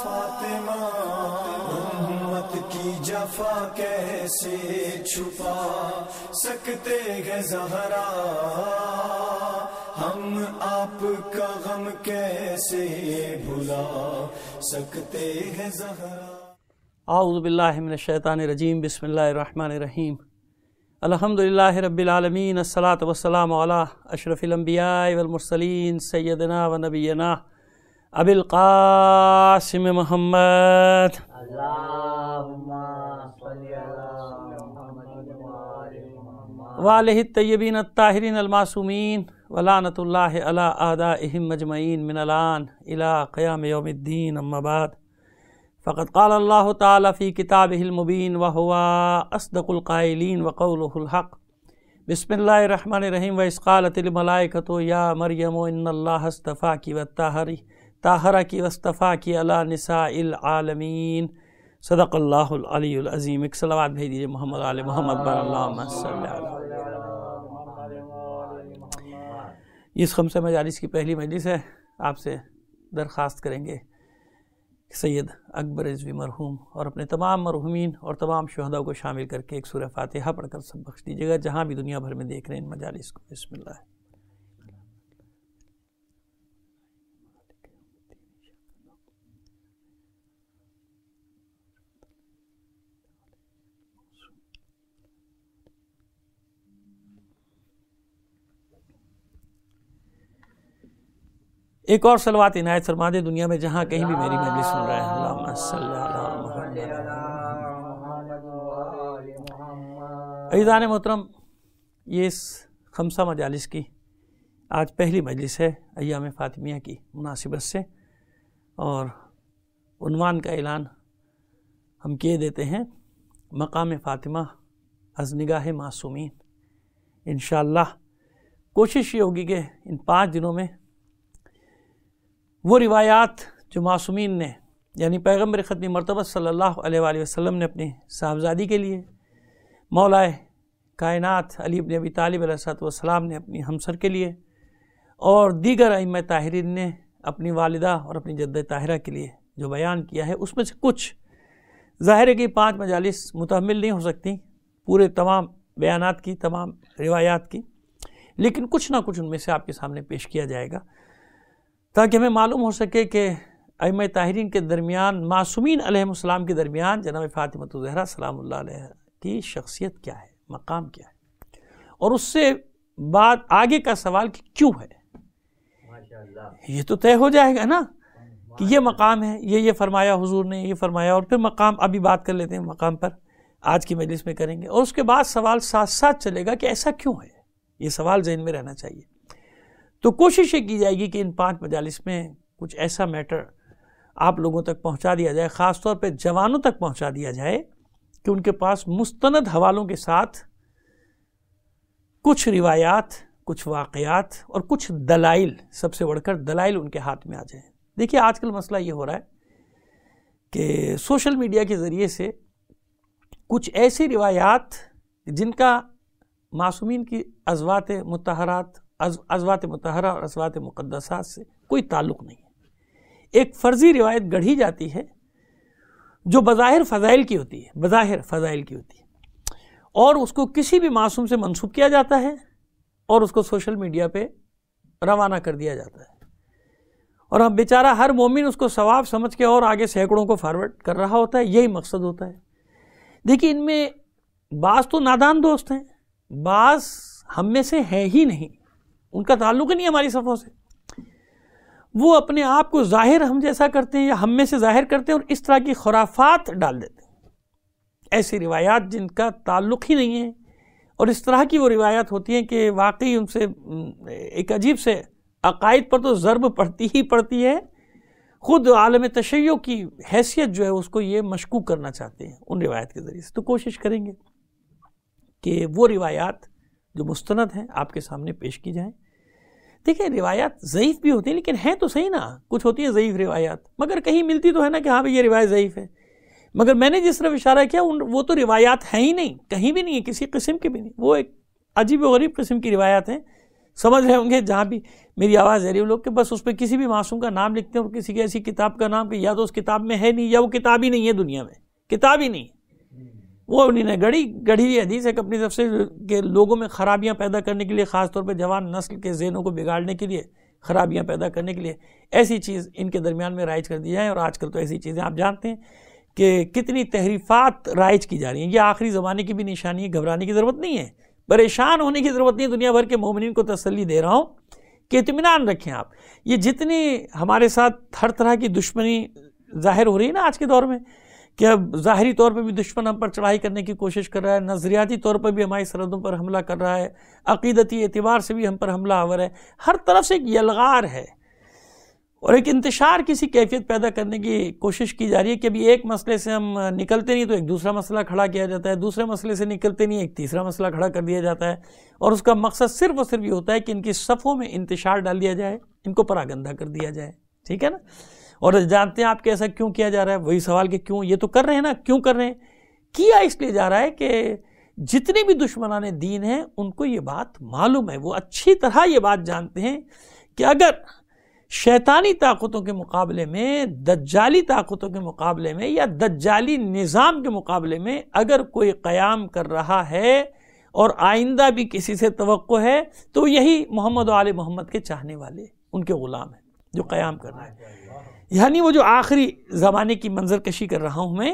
فاطمہ امت کی جفا کیسے چھپا سکتے ہیں زہرا، ہم آپ کا غم کیسے بھلا سکتے ہیں زہرا۔ اعوذ باللہ من الشیطان الرجیم، بسم اللہ الرحمن الرحیم۔ الحمدللہ رب العالمین، الصلاۃ والسلام علی اشرف الانبیاء والمرسلین سیدنا و نبینا ابی القاسم محمد اللہم صلی علی محمد وآلہ الطیبین الطاہرین المعصومین ولعنۃ اللہ علی اعدائہم اجمعین من الآن الی قیام یوم الدین، اما بعد فقد قال اللہ تعالی فی کتابہ المبین وہو اصدق القائلین وقولہ الحق۔ بسم اللہ الرحمن الرحیم۔ وَإِذْ قَالَتِ الْمَلَائِكَةُ يَا مَرْيَمُ إِنَّ اللَّهَ اصْطَفَاكِ وَطَهَّرَكِ وَاصْطَفَاكِ عَلَى نِسَاءِ الْعَالَمِينَ۔ صدق اللہ العلی العظیم۔ ایک صلوات بھیج دیجیے محمد آل محمد بر اللہم صلی علی۔ اس خمسہ مجالس کی پہلی مجلس ہے، آپ سے درخواست کریں گے سید اکبر رضوی مرحوم اور اپنے تمام مرحومین اور تمام شہداء کو شامل کر کے ایک سورہ فاتحہ پڑھ کر سب بخش دیجیے گا، جہاں بھی دنیا بھر میں دیکھ رہے ہیں ان مجالس کو۔ بسم اللہ۔ ایک اور صلوات عنایت فرما دے دنیا میں جہاں کہیں بھی میری مجلس سن رہا ہے۔ اللہم صلی علی محمد۔ عزیزان محترم، یہ اس خمسہ مجالس کی آج پہلی مجلس ہے ایام فاطمیہ کی مناسبت سے، اور عنوان کا اعلان ہم کیے دیتے ہیں مقام فاطمہ از نگاہ معصومین۔ انشاءاللہ کوشش یہ ہوگی کہ ان 5 دنوں میں وہ روایات جو معصومین نے، یعنی پیغمبر ختم مرتبہ صلی اللہ علیہ وآلہ وسلم نے اپنی صاحبزادی کے لیے، مولا کائنات علی بن ابی طالب علیہ السلام نے اپنی ہمسر کے لیے، اور دیگر ائمہ طاہرین نے اپنی والدہ اور اپنی جدہ طاہرہ کے لیے جو بیان کیا ہے، اس میں سے کچھ ظاہر ہے کہ 5 مجالس متحمل نہیں ہو سکتی پورے تمام بیانات کی، تمام روایات کی، لیکن کچھ نہ کچھ ان میں سے آپ کے سامنے پیش کیا جائے گا تاکہ ہمیں معلوم ہو سکے کہ ائمہ طاہرین کے درمیان، معصومین علیہم السلام کے درمیان جناب فاطمہ الزہرا سلام اللہ علیہ کی شخصیت کیا ہے، مقام کیا ہے، اور اس سے بعد آگے کا سوال کہ کیوں ہے، یہ تو طے ہو جائے گا نا کہ یہ مقام ہے، یہ فرمایا حضور نے، یہ فرمایا، اور پھر مقام ابھی بات کر لیتے ہیں مقام پر، آج کی مجلس میں کریں گے، اور اس کے بعد سوال ساتھ ساتھ چلے گا کہ ایسا کیوں ہے، یہ سوال ذہن میں رہنا چاہیے۔ تو کوشش یہ کی جائے گی کہ ان 5 مجالس میں کچھ ایسا میٹر آپ لوگوں تک پہنچا دیا جائے، خاص طور پہ جوانوں تک پہنچا دیا جائے کہ ان کے پاس مستند حوالوں کے ساتھ کچھ روایات، کچھ واقعات اور کچھ دلائل، سب سے بڑھ کر دلائل ان کے ہاتھ میں آ جائیں۔ دیکھیے آج کل مسئلہ یہ ہو رہا ہے کہ سوشل میڈیا کے ذریعے سے کچھ ایسی روایات جن کا معصومین کی ازواج مطہرہ اور ازواج مقدسات سے کوئی تعلق نہیں ہے، ایک فرضی روایت گڑھی جاتی ہے جو بظاہر فضائل کی ہوتی ہے، اور اس کو کسی بھی معصوم سے منسوب کیا جاتا ہے اور اس کو سوشل میڈیا پہ روانہ کر دیا جاتا ہے، اور ہم بیچارہ ہر مومن اس کو ثواب سمجھ کے اور آگے سینکڑوں کو فارورڈ کر رہا ہوتا ہے، یہی مقصد ہوتا ہے۔ دیکھیے ان میں بعض تو نادان دوست ہیں، بعض ہم میں سے ہیں ہی نہیں، ان کا تعلق ہی نہیں ہماری صفوں سے، وہ اپنے آپ کو ظاہر ہم جیسا کرتے ہیں یا ہم میں سے ظاہر کرتے ہیں اور اس طرح کی خرافات ڈال دیتے ہیں، ایسی روایات جن کا تعلق ہی نہیں ہے، اور اس طرح کی وہ روایات ہوتی ہیں کہ واقعی ان سے ایک عجیب سے عقائد پر تو ضرب پڑتی ہی پڑتی ہے، خود عالم تشیع کی حیثیت جو ہے اس کو یہ مشکوک کرنا چاہتے ہیں ان روایت کے ذریعے سے۔ تو کوشش کریں گے کہ وہ روایات جو مستند ہیں آپ کے سامنے پیش کی جائیں۔ دیکھیں روایات ضعیف بھی ہوتی ہیں لیکن ہیں تو صحیح نا، کچھ ہوتی ہیں ضعیف روایات، مگر کہیں ملتی تو ہے نا کہ ہاں بھئی یہ روایت ضعیف ہے، مگر میں نے جس طرف اشارہ کیا وہ تو روایات ہیں ہی نہیں، کہیں بھی نہیں ہے، کسی قسم کی بھی نہیں، وہ ایک عجیب و غریب قسم کی روایات ہیں، سمجھ رہے ہوں گے جہاں بھی میری آواز آ رہی ہے وہ لوگ کہ بس اس پہ کسی بھی معصوم کا نام لکھتے ہیں اور کسی کی ایسی کتاب کا نام کہ یا تو اس کتاب میں ہے نہیں یا وہ کتاب ہی نہیں ہے، دنیا میں کتاب ہی نہیں، وہ انہیں نے گڑھی ہوئی حدیث ہے کہ اپنی طرف سے کہ لوگوں میں خرابیاں پیدا کرنے کے لیے، خاص طور پہ جوان نسل کے ذہنوں کو بگاڑنے کے لیے، خرابیاں پیدا کرنے کے لیے ایسی چیز ان کے درمیان میں رائج کر دی جائیں. اور آج کل تو ایسی چیزیں آپ جانتے ہیں کہ کتنی تحریفات رائج کی جا رہی ہیں. یہ آخری زمانے کی بھی نشانی ہے، گھبرانے کی ضرورت نہیں ہے، پریشان ہونے کی ضرورت نہیں ہے. دنیا بھر کے مومنین کو تسلی دے رہا ہوں کہ اطمینان رکھیں آپ. یہ جتنی ہمارے ساتھ ہر طرح کی دشمنی ظاہر ہو رہی ہے نا آج کے دور میں، کہ اب ظاہری طور پہ بھی دشمن ہم پر چڑھائی کرنے کی کوشش کر رہا ہے، نظریاتی طور پر بھی ہماری سرحدوں پر حملہ کر رہا ہے، عقیدتی اعتبار سے بھی ہم پر حملہ آور ہے، ہر طرف سے ایک یلغار ہے اور ایک انتشار کسی کیفیت پیدا کرنے کی کوشش کی جا رہی ہے کہ ابھی ایک مسئلے سے ہم نکلتے نہیں تو ایک دوسرا مسئلہ کھڑا کیا جاتا ہے، دوسرے مسئلے سے نکلتے نہیں ایک تیسرا مسئلہ کھڑا کر دیا جاتا ہے، اور اس کا مقصد صرف اور صرف یہ ہوتا ہے کہ ان کی صفوں میں انتشار ڈال دیا جائے، ان کو پراگندہ کر دیا جائے. ٹھیک ہے نا؟ اور جانتے ہیں آپ کہ ایسا کیوں کیا جا رہا ہے؟ وہی سوال کہ کیوں یہ تو کر رہے ہیں نا، کیوں کر رہے ہیں؟ کیا اس لیے جا رہا ہے کہ جتنے بھی دشمنان دین ہیں ان کو یہ بات معلوم ہے، وہ اچھی طرح یہ بات جانتے ہیں کہ اگر شیطانی طاقتوں کے مقابلے میں، دجالی طاقتوں کے مقابلے میں یا دجالی نظام کے مقابلے میں اگر کوئی قیام کر رہا ہے اور آئندہ بھی کسی سے توقع ہے تو یہی محمد و آل محمد کے چاہنے والے، ان کے غلام ہیں جو قیام کر رہے ہیں. یعنی وہ جو آخری زمانے کی منظر کشی کر رہا ہوں میں،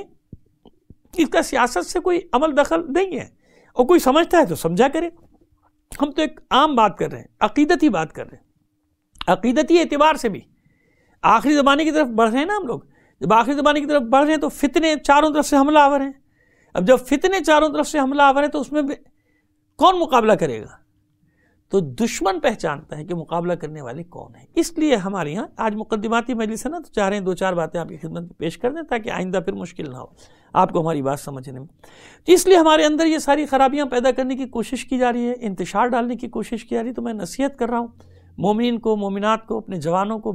اس کا سیاست سے کوئی عمل دخل نہیں ہے، اور کوئی سمجھتا ہے تو سمجھا کرے. ہم تو ایک عام بات کر رہے ہیں، عقیدتی بات کر رہے ہیں. عقیدتی اعتبار سے بھی آخری زمانے کی طرف بڑھ رہے ہیں نا ہم لوگ. جب آخری زمانے کی طرف بڑھ رہے ہیں تو فتنے چاروں طرف سے حملہ آور ہیں. اب جب فتنے چاروں طرف سے حملہ آور ہیں تو اس میں کون مقابلہ کرے گا؟ تو دشمن پہچانتا ہے کہ مقابلہ کرنے والے کون ہیں. اس لیے ہمارے یہاں آج مقدماتی مجلس ہے نا، تو چاہ رہے ہیں دو چار باتیں آپ کی خدمت میں پیش کر دیں تاکہ آئندہ پھر مشکل نہ ہو آپ کو ہماری بات سمجھنے میں. تو اس لیے ہمارے اندر یہ ساری خرابیاں پیدا کرنے کی کوشش کی جا رہی ہے، انتشار ڈالنے کی کوشش کی جا رہی ہے. تو میں نصیحت کر رہا ہوں مومنین کو، مومنات کو، اپنے جوانوں کو،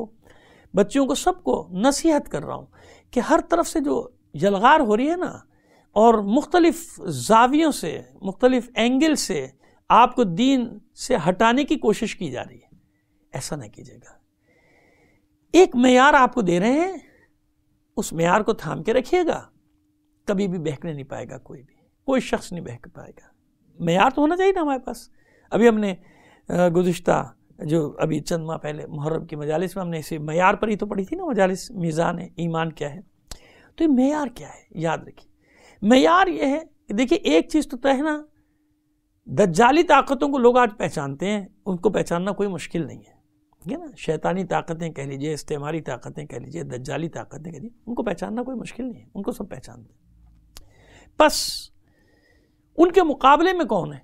بچوں کو سب کو نصیحت کر رہا ہوں کہ ہر طرف سے جو یلغار ہو رہی ہے نا، اور مختلف زاویوں سے، مختلف اینگل سے آپ کو دین سے ہٹانے کی کوشش کی جا رہی ہے، ایسا نہ کیجیے گا. ایک معیار آپ کو دے رہے ہیں، اس معیار کو تھام کے رکھیے گا، کبھی بھی بہکنے نہیں پائے گا، کوئی شخص نہیں بہک پائے گا. معیار تو ہونا چاہیے نا ہمارے پاس. ابھی ہم نے گزشتہ جو ابھی چند ماہ پہلے محرم کی مجالس میں ہم نے اسی معیار پر ہی تو پڑھی تھی نا مجالس، میزان ایمان کیا ہے. تو یہ معیار کیا ہے یاد رکھیے. معیار یہ ہے کہ دیکھیے ایک چیز تو ہے نا، دجالی طاقتوں کو لوگ آج پہچانتے ہیں، ان کو پہچاننا کوئی مشکل نہیں ہے، ٹھیک ہے نا. شیطانی طاقتیں کہہ لیجئے، استعماری طاقتیں کہہ لیجئے، دجالی طاقتیں کہہ لیجئے، ان کو پہچاننا کوئی مشکل نہیں ہے، ان کو سب پہچانتے ہیں. بس ان کے مقابلے میں کون ہے؟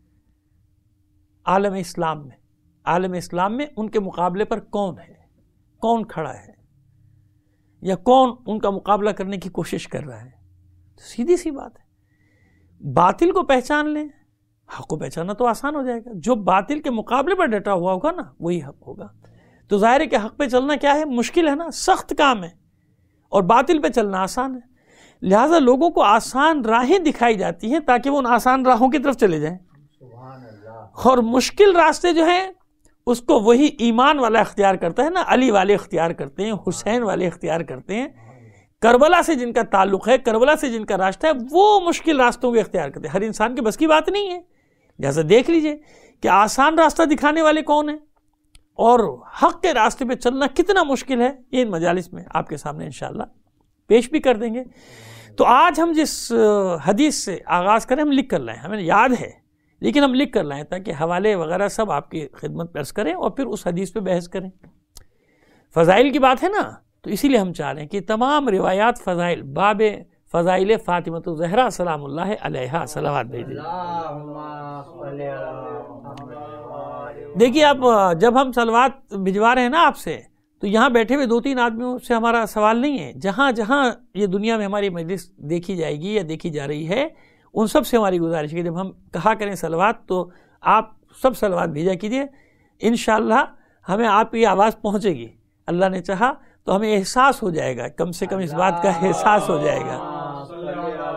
عالم اسلام میں ان کے مقابلے پر کون ہے، کون کھڑا ہے، یا کون ان کا مقابلہ کرنے کی کوشش کر رہا ہے. سیدھی سی بات ہے، باطل کو پہچان لیں، حق کو پہچاننا تو آسان ہو جائے گا. جو باطل کے مقابلے پر ڈٹا ہوا ہوگا نا وہی حق ہوگا. تو ظاہر ہے کہ حق پہ چلنا کیا ہے، مشکل ہے نا، سخت کام ہے، اور باطل پہ چلنا آسان ہے. لہٰذا لوگوں کو آسان راہیں دکھائی جاتی ہیں تاکہ وہ ان آسان راہوں کی طرف چلے جائیں، اور مشکل راستے جو ہیں اس کو وہی ایمان والا اختیار کرتا ہے نا، علی والے اختیار کرتے ہیں، حسین والے اختیار کرتے ہیں، کربلا سے جن کا تعلق ہے، کربلا سے جن کا راستہ ہے، وہ مشکل راستوں کو اختیار کرتے ہیں. ہر انسان کے بس کی بات نہیں ہے. لہٰذا دیکھ لیجئے کہ آسان راستہ دکھانے والے کون ہیں اور حق کے راستے پہ چلنا کتنا مشکل ہے. یہ ان مجالس میں آپ کے سامنے انشاءاللہ پیش بھی کر دیں گے. تو آج ہم جس حدیث سے آغاز کریں، ہم لکھ کر لائیں، ہمیں یاد ہے لیکن ہم لکھ کر لائیں تاکہ حوالے وغیرہ سب آپ کی خدمت پیش کریں اور پھر اس حدیث پہ بحث کریں. فضائل کی بات ہے نا، تو اسی لیے ہم چاہ رہے ہیں کہ تمام روایات فضائل، باب فضائل فاطمۃ الزہرا سلام اللہ علیہا صلوات بھیجیں. دیکھیے آپ جب ہم صلوات بھجوا رہے ہیں نا آپ سے، تو یہاں بیٹھے ہوئے 2-3 آدمیوں سے ہمارا سوال نہیں ہے. جہاں جہاں یہ دنیا میں ہماری مجلس دیکھی جائے گی یا دیکھی جا رہی ہے، ان سب سے ہماری گزارش ہے کہ جب ہم کہا کریں صلوات تو آپ سب صلوات بھیجا کیجیے. انشاءاللہ ہمیں آپ کی آواز پہنچے گی، اللہ نے چاہا تو ہمیں احساس ہو جائے گا، کم سے کم اس بات کا احساس ہو جائے گا.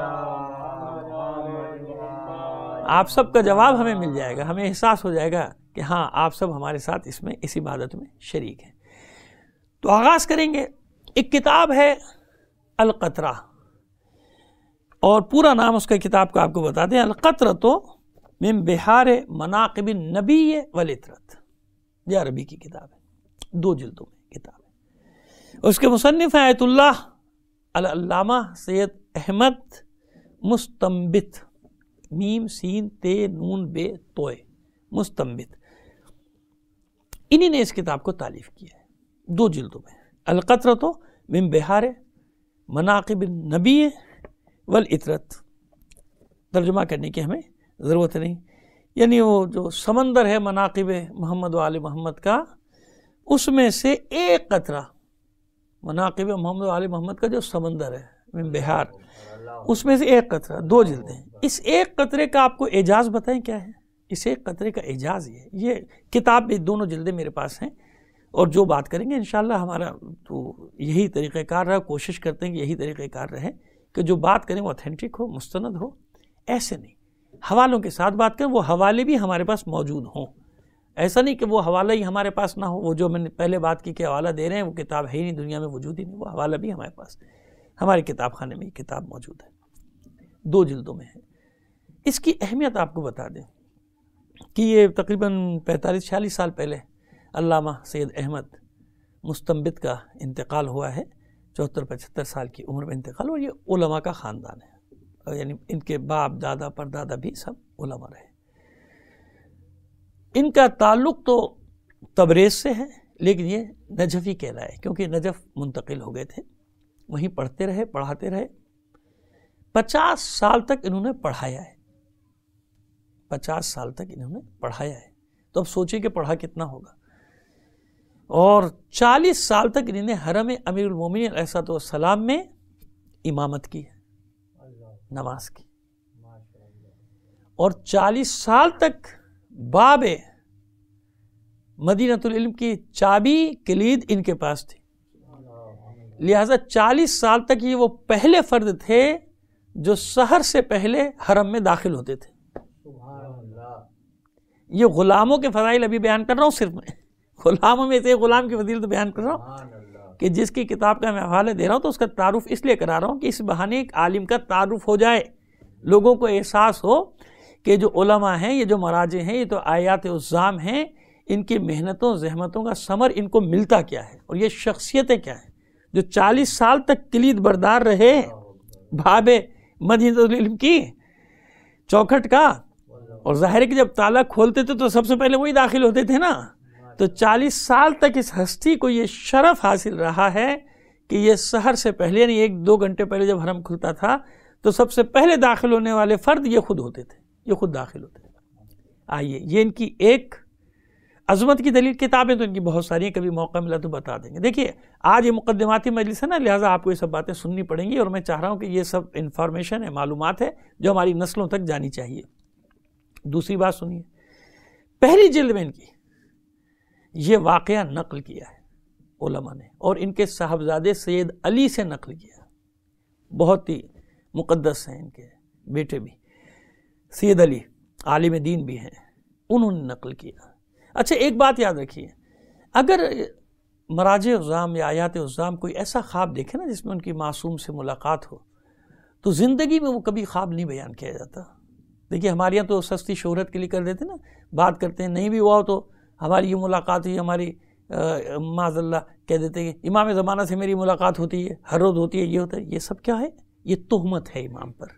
آپ سب کا جواب ہمیں مل جائے گا، ہمیں احساس ہو جائے گا کہ ہاں آپ سب ہمارے ساتھ اس عبادت میں شریک ہیں۔ تو آغاز کریں گے۔ ایک کتاب ہے القطرہ، اور پورا نام اس کا کتاب کو آپ کو بتا دیں، القطرۃ من بحار مناقب النبی والعطرۃ، یہ عربی کی کتاب ہے، 2 جلدوں میں کتاب ہے۔ اس کے مصنف ہیں آیت اللہ العلامہ سید احمد مستنبت، میم سین تے نون بے توئے، مستنبت، انہی نے اس کتاب کو تالیف کیا ہے 2 جلدوں میں، القطرۃ من بحار مناقب النبی والعطرۃ۔ ترجمہ کرنے کی ہمیں ضرورت نہیں، یعنی وہ جو سمندر ہے مناقب محمد و آل محمد کا، اس میں سے ایک قطرہ، مناقب محمد و آل محمد کا جو سمندر ہے من بحار، اس میں سے ایک قطرہ، 2 جلدیں۔ اس ایک قطرے کا آپ کو اعجاز بتائیں کیا ہے؟ اس ایک قطرے کا اعجاز یہ کتاب بھی 2 جلدیں میرے پاس ہیں، اور جو بات کریں گے انشاءاللہ ہمارا تو یہی طریقہ کار رہا، کوشش کرتے ہیں کہ یہی طریقہ کار رہے کہ جو بات کریں وہ اتھینٹک ہو، مستند ہو، ایسے نہیں حوالوں کے ساتھ بات کریں، وہ حوالے بھی ہمارے پاس موجود ہوں، ایسا نہیں کہ وہ حوالہ ہی ہمارے پاس نہ ہو۔ وہ جو میں نے پہلے بات کی کہ حوالہ دے رہے ہیں وہ کتاب ہے ہی نہیں، دنیا میں وجود ہی نہیں، وہ حوالہ بھی ہمارے پاس، ہمارے کتاب خانے میں یہ کتاب موجود ہے، 2 جلدوں میں ہے۔ اس کی اہمیت آپ کو بتا دیں کہ یہ تقریباً 45-46 سال پہلے علامہ سید احمد مستنبت کا انتقال ہوا ہے، 74-75 سال کی عمر میں انتقال، اور یہ علماء کا خاندان ہے، یعنی ان کے باپ دادا پردادا بھی سب علماء رہے۔ ان کا تعلق تو تبریز سے ہے، لیکن یہ نجفی کہلائے، کیونکہ نجف منتقل ہو گئے تھے، وہیں پڑھتے رہے، پڑھاتے رہے، 50 سال تک انہوں نے پڑھایا ہے، 50 سال تک انہوں نے پڑھایا ہے، تو اب سوچیں کہ پڑھا کتنا ہوگا۔ اور 40 سال تک انہوں نے حرم امیر المومنین علیہ السلام میں امامت کی ہے، نماز کی، اور 40 سال تک باب مدینۃ العلم کی چابی کلید ان کے پاس تھی، لہذا 40 سال تک یہ وہ پہلے فرد تھے جو سحر سے پہلے حرم میں داخل ہوتے تھے۔ یہ غلاموں کے فضائل ابھی بیان کر رہا ہوں، صرف میں غلاموں میں سے غلام کی فضیلت بیان کر رہا ہوں کہ جس کی کتاب کا میں حوالہ دے رہا ہوں تو اس کا تعارف اس لیے کرا رہا ہوں کہ اس بہانے ایک عالم کا تعارف ہو جائے، لوگوں کو احساس ہو کہ جو علماء ہیں، یہ جو مراجع ہیں، یہ تو آیات عظام ہیں، ان کی محنتوں زحمتوں کا ثمر ان کو ملتا کیا ہے، اور یہ شخصیتیں کیا ہیں جو 40 سال تک کلید بردار رہے باب مدینۃ العلم کی چوکھٹ کا، اور ظاہر ہے کہ جب تالا کھولتے تھے تو سب سے پہلے وہی داخل ہوتے تھے نا، تو 40 سال تک اس ہستی کو یہ شرف حاصل رہا ہے کہ یہ سحر سے پہلے، یعنی 1-2 گھنٹے پہلے جب حرم کھلتا تھا تو سب سے پہلے داخل ہونے والے فرد یہ خود ہوتے تھے، یہ خود داخل ہوتے تھے۔ آئیے یہ ان کی ایک عظمت کی دلیل، کتابیں تو ان کی بہت ساری ہیں، کبھی موقع ملا تو بتا دیں گے۔ دیکھیے آج یہ مقدماتی مجلس ہے نا، لہٰذا آپ کو یہ سب باتیں سننی پڑیں گی، اور میں چاہ رہا ہوں کہ یہ سب انفارمیشن ہے، معلومات ہے جو ہماری نسلوں تک جانی چاہیے۔ دوسری بات سنیے، پہلی جلد میں ان کی یہ واقعہ نقل کیا ہے علماء نے، اور ان کے صاحبزادے سید علی سے نقل کیا، بہت ہی مقدس ہیں ان کے بیٹے بھی، سید علی عالم دین بھی ہیں، انہوں نے نقل کیا۔ اچھا ایک بات یاد رکھیے، اگر مراجع عظام یا آیات عظام کوئی ایسا خواب دیکھے نا جس میں ان کی معصوم سے ملاقات ہو، تو زندگی میں وہ کبھی خواب نہیں بیان کیا جاتا۔ دیکھیے ہمارے یہاں تو سستی شہرت کے لیے کر دیتے نا، بات کرتے ہیں، نہیں بھی ہوا ہو تو ہماری یہ ملاقات ہوئی، ہماری معاذ اللہ کہہ دیتے ہیں امام زمانہ سے میری ملاقات ہوتی ہے، ہر روز ہوتی ہے، یہ ہوتا ہے۔ یہ سب کیا ہے؟ یہ تہمت ہے امام پر۔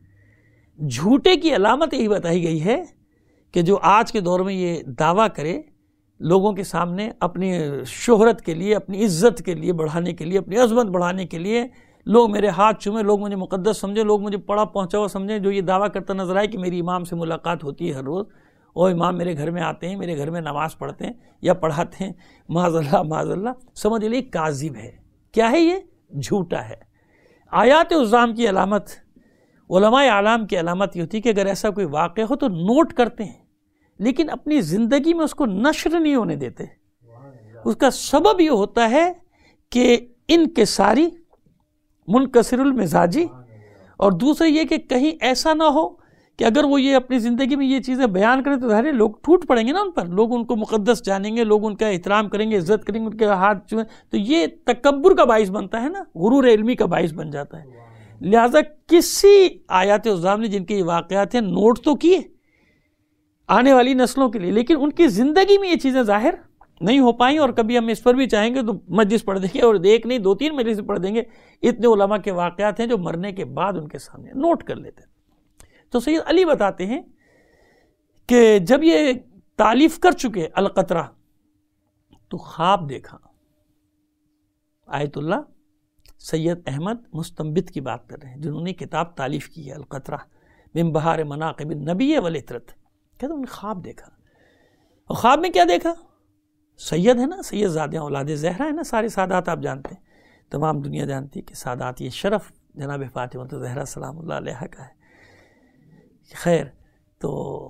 جھوٹے کی علامت یہی بتائی گئی ہے کہ جو آج کے دور میں یہ دعویٰ کرے لوگوں کے سامنے اپنی شہرت کے لیے، اپنی عزت کے لیے بڑھانے کے لیے، اپنی عظمت بڑھانے کے لیے، لوگ میرے ہاتھ چومیں، لوگ مجھے مقدس سمجھیں، لوگ مجھے پڑھا پہنچا ہوا سمجھیں، جو یہ دعویٰ کرتا نظر آئے کہ میری امام سے ملاقات ہوتی ہے ہر روز، اور امام میرے گھر میں آتے ہیں، میرے گھر میں نماز پڑھتے ہیں یا پڑھاتے ہیں، معاذ اللہ سمجھ لیے کاذب ہے۔ کیا ہے یہ؟ جھوٹا ہے۔ آیات عظام کی علامت، علماء اعلام کی علامت یہ ہوتی ہے کہ اگر ایسا کوئی واقعہ ہو تو نوٹ کرتے ہیں، لیکن اپنی زندگی میں اس کو نشر نہیں ہونے دیتے۔ اس کا سبب یہ ہوتا ہے کہ انکساری، منکسر المزاجی، اور دوسرا یہ کہ کہیں ایسا نہ ہو کہ اگر وہ یہ اپنی زندگی میں یہ چیزیں بیان کریں تو ظاہر ہے لوگ ٹوٹ پڑیں گے نا ان پر، لوگ ان کو مقدس جانیں گے، لوگ ان کا احترام کریں گے، عزت کریں گے، ان کے ہاتھ چھوئیں، تو یہ تکبر کا باعث بنتا ہے نا، غرور علمی کا باعث بن جاتا ہے۔ لہٰذا کسی آیات عظام نے جن کے واقعات ہیں نوٹ تو کیے آنے والی نسلوں کے لیے، لیکن ان کی زندگی میں یہ چیزیں ظاہر نہیں ہو پائیں، اور کبھی ہم اس پر بھی چاہیں گے تو مجلس پڑھ دیں گے، اور ایک نہیں 2-3 مجلس پڑھ دیں گے۔ اتنے علماء کے واقعات ہیں جو مرنے کے بعد ان کے سامنے نوٹ کر لیتے ہیں۔ تو سید علی بتاتے ہیں کہ جب یہ تالیف کر چکے القطرہ تو خواب دیکھا۔ آیت اللہ سید احمد مستنبت کی بات کر رہے ہیں، جنہوں نے کتاب تالیف کی ہے القطرہ من بہار مناقب النبی والعطرت، کہتے ہیں انہوں نے خواب دیکھا۔ اور خواب میں کیا دیکھا؟ سید ہے نا، سید زادیاں اولاد زہرا ہے نا، سارے سادات آپ جانتے ہیں، تمام دنیا جانتی ہے کہ سادات یہ شرف جناب فاطمہ زہرا سلام اللہ علیہ کا ہے۔ خیر، تو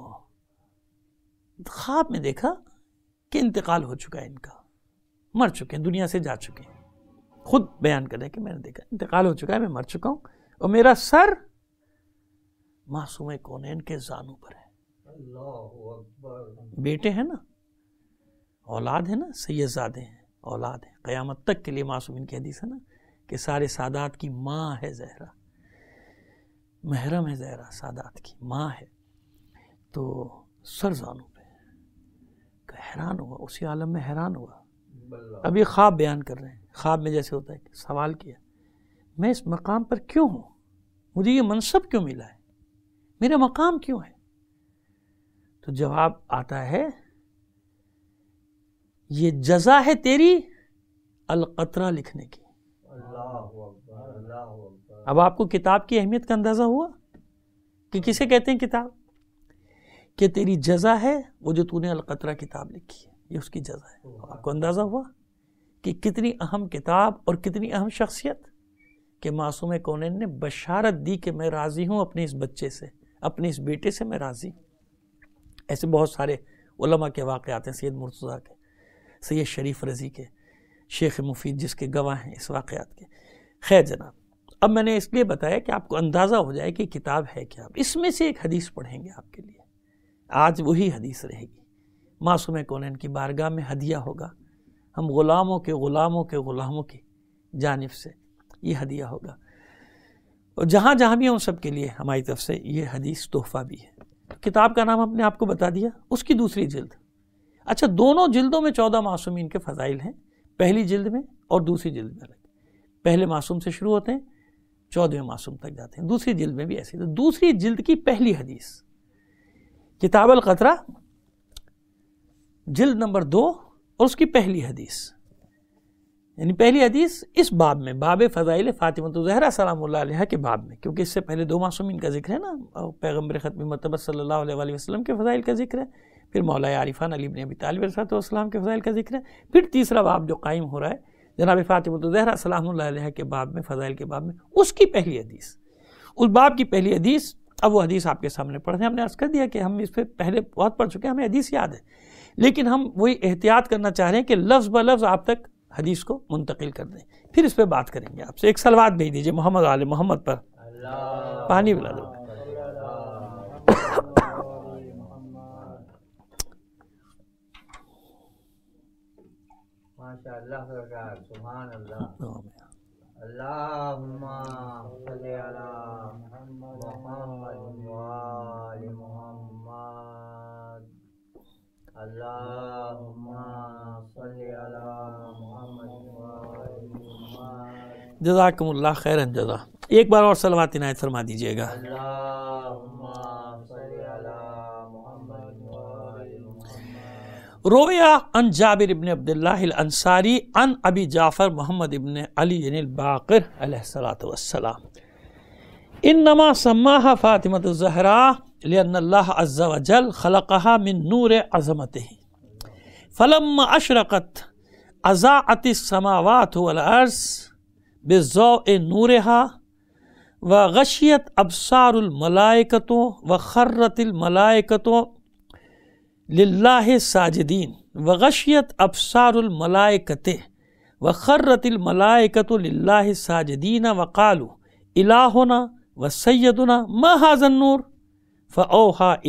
خواب میں دیکھا کہ انتقال ہو چکا ہے ان کا، مر چکے ہیں، دنیا سے جا چکے ہیں۔ خود بیان کر رہے ہیں کہ میں نے دیکھا انتقال ہو چکا ہے، میں مر چکا ہوں، اور میرا سر معصوم کونین کے زانوں پر ہے۔ اللہ اکبر۔ بیٹے ہیں نا، اولاد ہے نا، سید زادے ہیں، اولاد ہیں، قیامت تک کے لیے معصومین کی حدیث ہے نا کہ سارے سادات کی ماں ہے زہرا، محرم ہے زہرا، سادات کی ماں ہے۔ تو سر زانوں پہ کہ حیران ہوا، اسی عالم میں حیران ہوا۔ ابھی خواب بیان کر رہے ہیں، خواب میں جیسے ہوتا ہے کہ سوال کیا میں اس مقام پر کیوں ہوں، مجھے یہ منصب کیوں ملا ہے، میرا مقام کیوں ہے؟ تو جواب آتا ہے یہ جزا ہے تیری القطرہ لکھنے کی۔ اب آپ کو کتاب کی اہمیت کا اندازہ ہوا کہ کسے کہتے ہیں کتاب، کہ تیری جزا ہے وہ جو تو نے القطرہ کتاب لکھی ہے، یہ اس کی جزا ہے۔ آپ کو اندازہ ہوا کہ کتنی اہم کتاب اور کتنی اہم شخصیت، کہ معصوم کونین نے بشارت دی کہ میں راضی ہوں اپنے اس بچے سے، اپنے اس بیٹے سے میں راضی۔ ایسے بہت سارے علماء کے واقعات ہیں، سید مرتضیٰ کے، سید شریف رضی کے، شیخ مفید جس کے گواہ ہیں اس واقعات کے۔ خیر جناب، اب میں نے اس لیے بتایا کہ آپ کو اندازہ ہو جائے کہ کتاب ہے کیا۔ اس میں سے ایک حدیث پڑھیں گے آپ کے لیے، آج وہی حدیث رہے گی۔ معصوم کونین کی بارگاہ میں ہدیہ ہوگا، ہم غلاموں کے غلاموں کے غلاموں کی جانب سے یہ ہدیہ ہوگا، اور جہاں جہاں بھی ان سب کے لیے ہماری طرف سے یہ حدیث تحفہ بھی ہے۔ کتاب کا نام ہم نے آپ کو بتا دیا، اس کی دوسری جلد۔ اچھا، دونوں جلدوں میں 14 معصومین کے فضائل ہیں، پہلی جلد میں اور دوسری جلد میں الگ۔ پہلے معصوم سے شروع ہوتے ہیں، 14ویں معصوم تک جاتے ہیں، دوسری جلد میں بھی ایسی۔ تو دوسری جلد کی پہلی حدیث، کتاب القطرہ جلد نمبر 2 اور اس کی پہلی حدیث، یعنی پہلی حدیث اس باب میں، باب فضائل فاطمہ زہرا سلام اللہ علیہ کے باب میں، کیونکہ اس سے پہلے 2 معصومین کا ذکر ہے نا، پیغمبر ختمی مرتبہ صلی اللہ علیہ وآلہ وسلم کے فضائل کا ذکر ہے، پھر مولا عارفان علی بن ابی طالب علیہ السلام کے فضائل کا ذکر ہے، پھر تیسرا باب جو قائم ہو رہا ہے جناب فاطمہ زہرا سلام اللہ علیہ کے باب میں، فضائل کے باب میں، اس کی پہلی حدیث، اس باب کی پہلی حدیث۔ اب وہ حدیث آپ کے سامنے پڑھ رہے ہیں۔ ہم نے عرض کر دیا کہ ہم اس پہ پہلے بہت پڑھ چکے ہیں، ہمیں حدیث یاد ہے، لیکن ہم وہی احتیاط کرنا چاہ رہے ہیں کہ لفظ بہ لفظ آپ تک حدیث کو منتقل کر دیں، پھر اس پہ بات کریں گے آپ سے۔ ایک صلوات بھیج دیجئے محمد آل محمد پر، پانی پلا دو۔ ماشاء اللہ سرکار، سبحان اللہ۔ اللہم صلی علی محمد وآل محمد، اللہم صلی علی محمد وآل محمد۔ جزاکم اللہ خیرا جزا۔ ایک بار اور صلوات عنایت فرما دیجئے گا۔ اللہم صلی علی محمد وآل محمد۔ رویا عن جابر ابن عبداللہ الانصاری عن ابی جعفر محمد ابن علی الباقر علیہ الصلاۃ والسلام انما سماها فاطمة الزہراء لأن اللہ عز وجل خلقها من نور عظمته فلما اشرقت اضاءت السماوات والارض بضوء نورها وغشیت ابصار الملائکۃ وخرت الملائکۃ للہ ساجدین وغشیت ابصار الملائکۃ وخرت الملائکۃ للہ ساجدین وقالوا الہنا وسیدنا ما ھذا النور فأوحى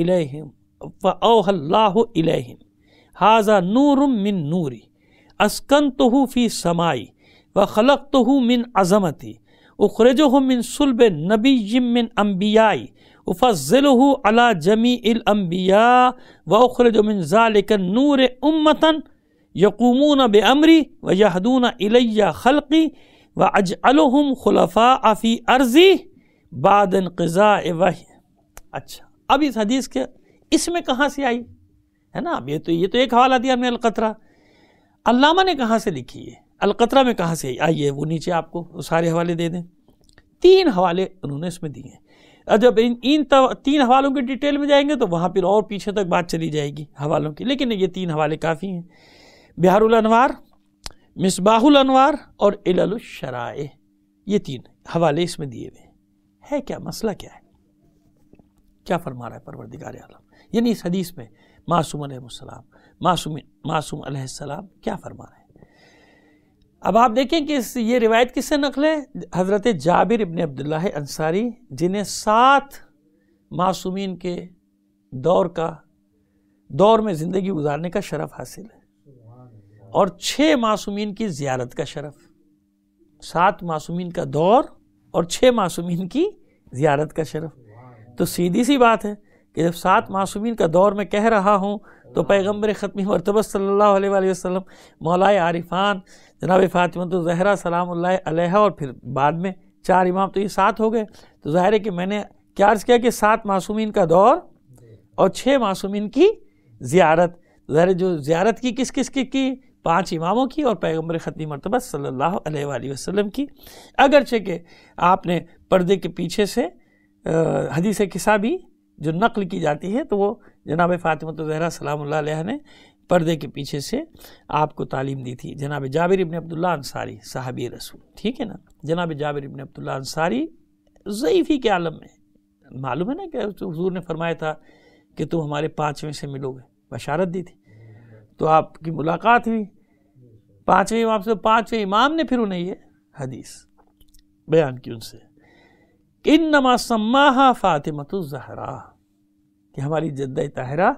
الله إليهم هذا نور من نوري اسکنته فی سمائی وخلقته من عظمتی اخرجه من صلب نبی من انبیائی افضله على جمیع الانبیاء واخرج من ذلك النور امتا یقومون بامری ویہدون الی خلقی واجعلهم خلفاء فی ارضی بعد انقضاء وحی. اچھا اب اس حدیث کے اس میں کہاں سے آئی ہے نا؟ اب یہ تو ایک حوالہ دیا ہم نے القطرہ. علامہ نے کہاں سے لکھی ہے؟ القطرہ میں کہاں سے آئی ہے؟ وہ نیچے آپ کو سارے حوالے دے دیں. 3 حوالے انہوں نے اس میں دیے ہیں. جب ان 3 حوالوں کی ڈیٹیل میں جائیں گے تو وہاں پھر اور پیچھے تک بات چلی جائے گی حوالوں کی، لیکن یہ 3 حوالے کافی ہیں. بحار الانوار، مصباح الانوار اور علل الشرائع، یہ 3 حوالے اس میں دیے ہوئے ہیں. کیا مسئلہ کیا ہے؟ کیا فرما رہا ہے پروردگار عالم؟ یعنی اس حدیث میں معصوم علیہ السلام، معصوم علیہ السلام کیا فرما رہے ہیں؟ اب آپ دیکھیں کہ یہ روایت کس سے نقل ہے؟ حضرت جابر ابن عبداللہ انصاری، جنہیں 7 معصومین کے دور میں زندگی گزارنے کا شرف حاصل ہے، اور 6 معصومین کی زیارت کا شرف. 7 معصومین کا دور اور 6 معصومین کی زیارت کا شرف. تو سیدھی سی بات ہے کہ جب 7 معصومین کا دور میں کہہ رہا ہوں تو پیغمبر ختمی مرتبہ صلی اللہ علیہ وآلہ وسلم، مولائے عارفان جناب فاطمۃ الزہرا سلام اللہ علیہا، اور پھر بعد میں 4 امام، تو یہ 7 ہو گئے. تو ظاہر ہے کہ میں نے کیا عرض کیا کہ 7 معصومین کا دور اور 6 معصومین کی زیارت. ظاہر جو زیارت کی کس کی 5 اماموں کی اور پیغمبر ختمی مرتبہ صلی اللہ علیہ وآلہ وسلم کی. اگرچہ کہ آپ نے پردے کے پیچھے سے حدیث کسابی جو نقل کی جاتی ہے تو وہ جناب فاطمۃ الزہرا سلام اللہ علیہ نے پردے کے پیچھے سے آپ کو تعلیم دی تھی. جناب جابر ابن عبداللہ انصاری صحابی رسول، ٹھیک ہے نا؟ جناب جابر ابن عبداللہ انصاری ضعیفی کے عالم میں، معلوم ہے نا کہ حضور نے فرمایا تھا کہ تم ہمارے 5ویں سے ملو گے، بشارت دی تھی. تو آپ کی ملاقات ہوئی 5ویں امام سے. 5ویں امام نے پھر انہیں یہ حدیث بیان کی ان سے، انما سماہا فاطمۃ الزہرا، کہ ہماری جدہ طاہرہ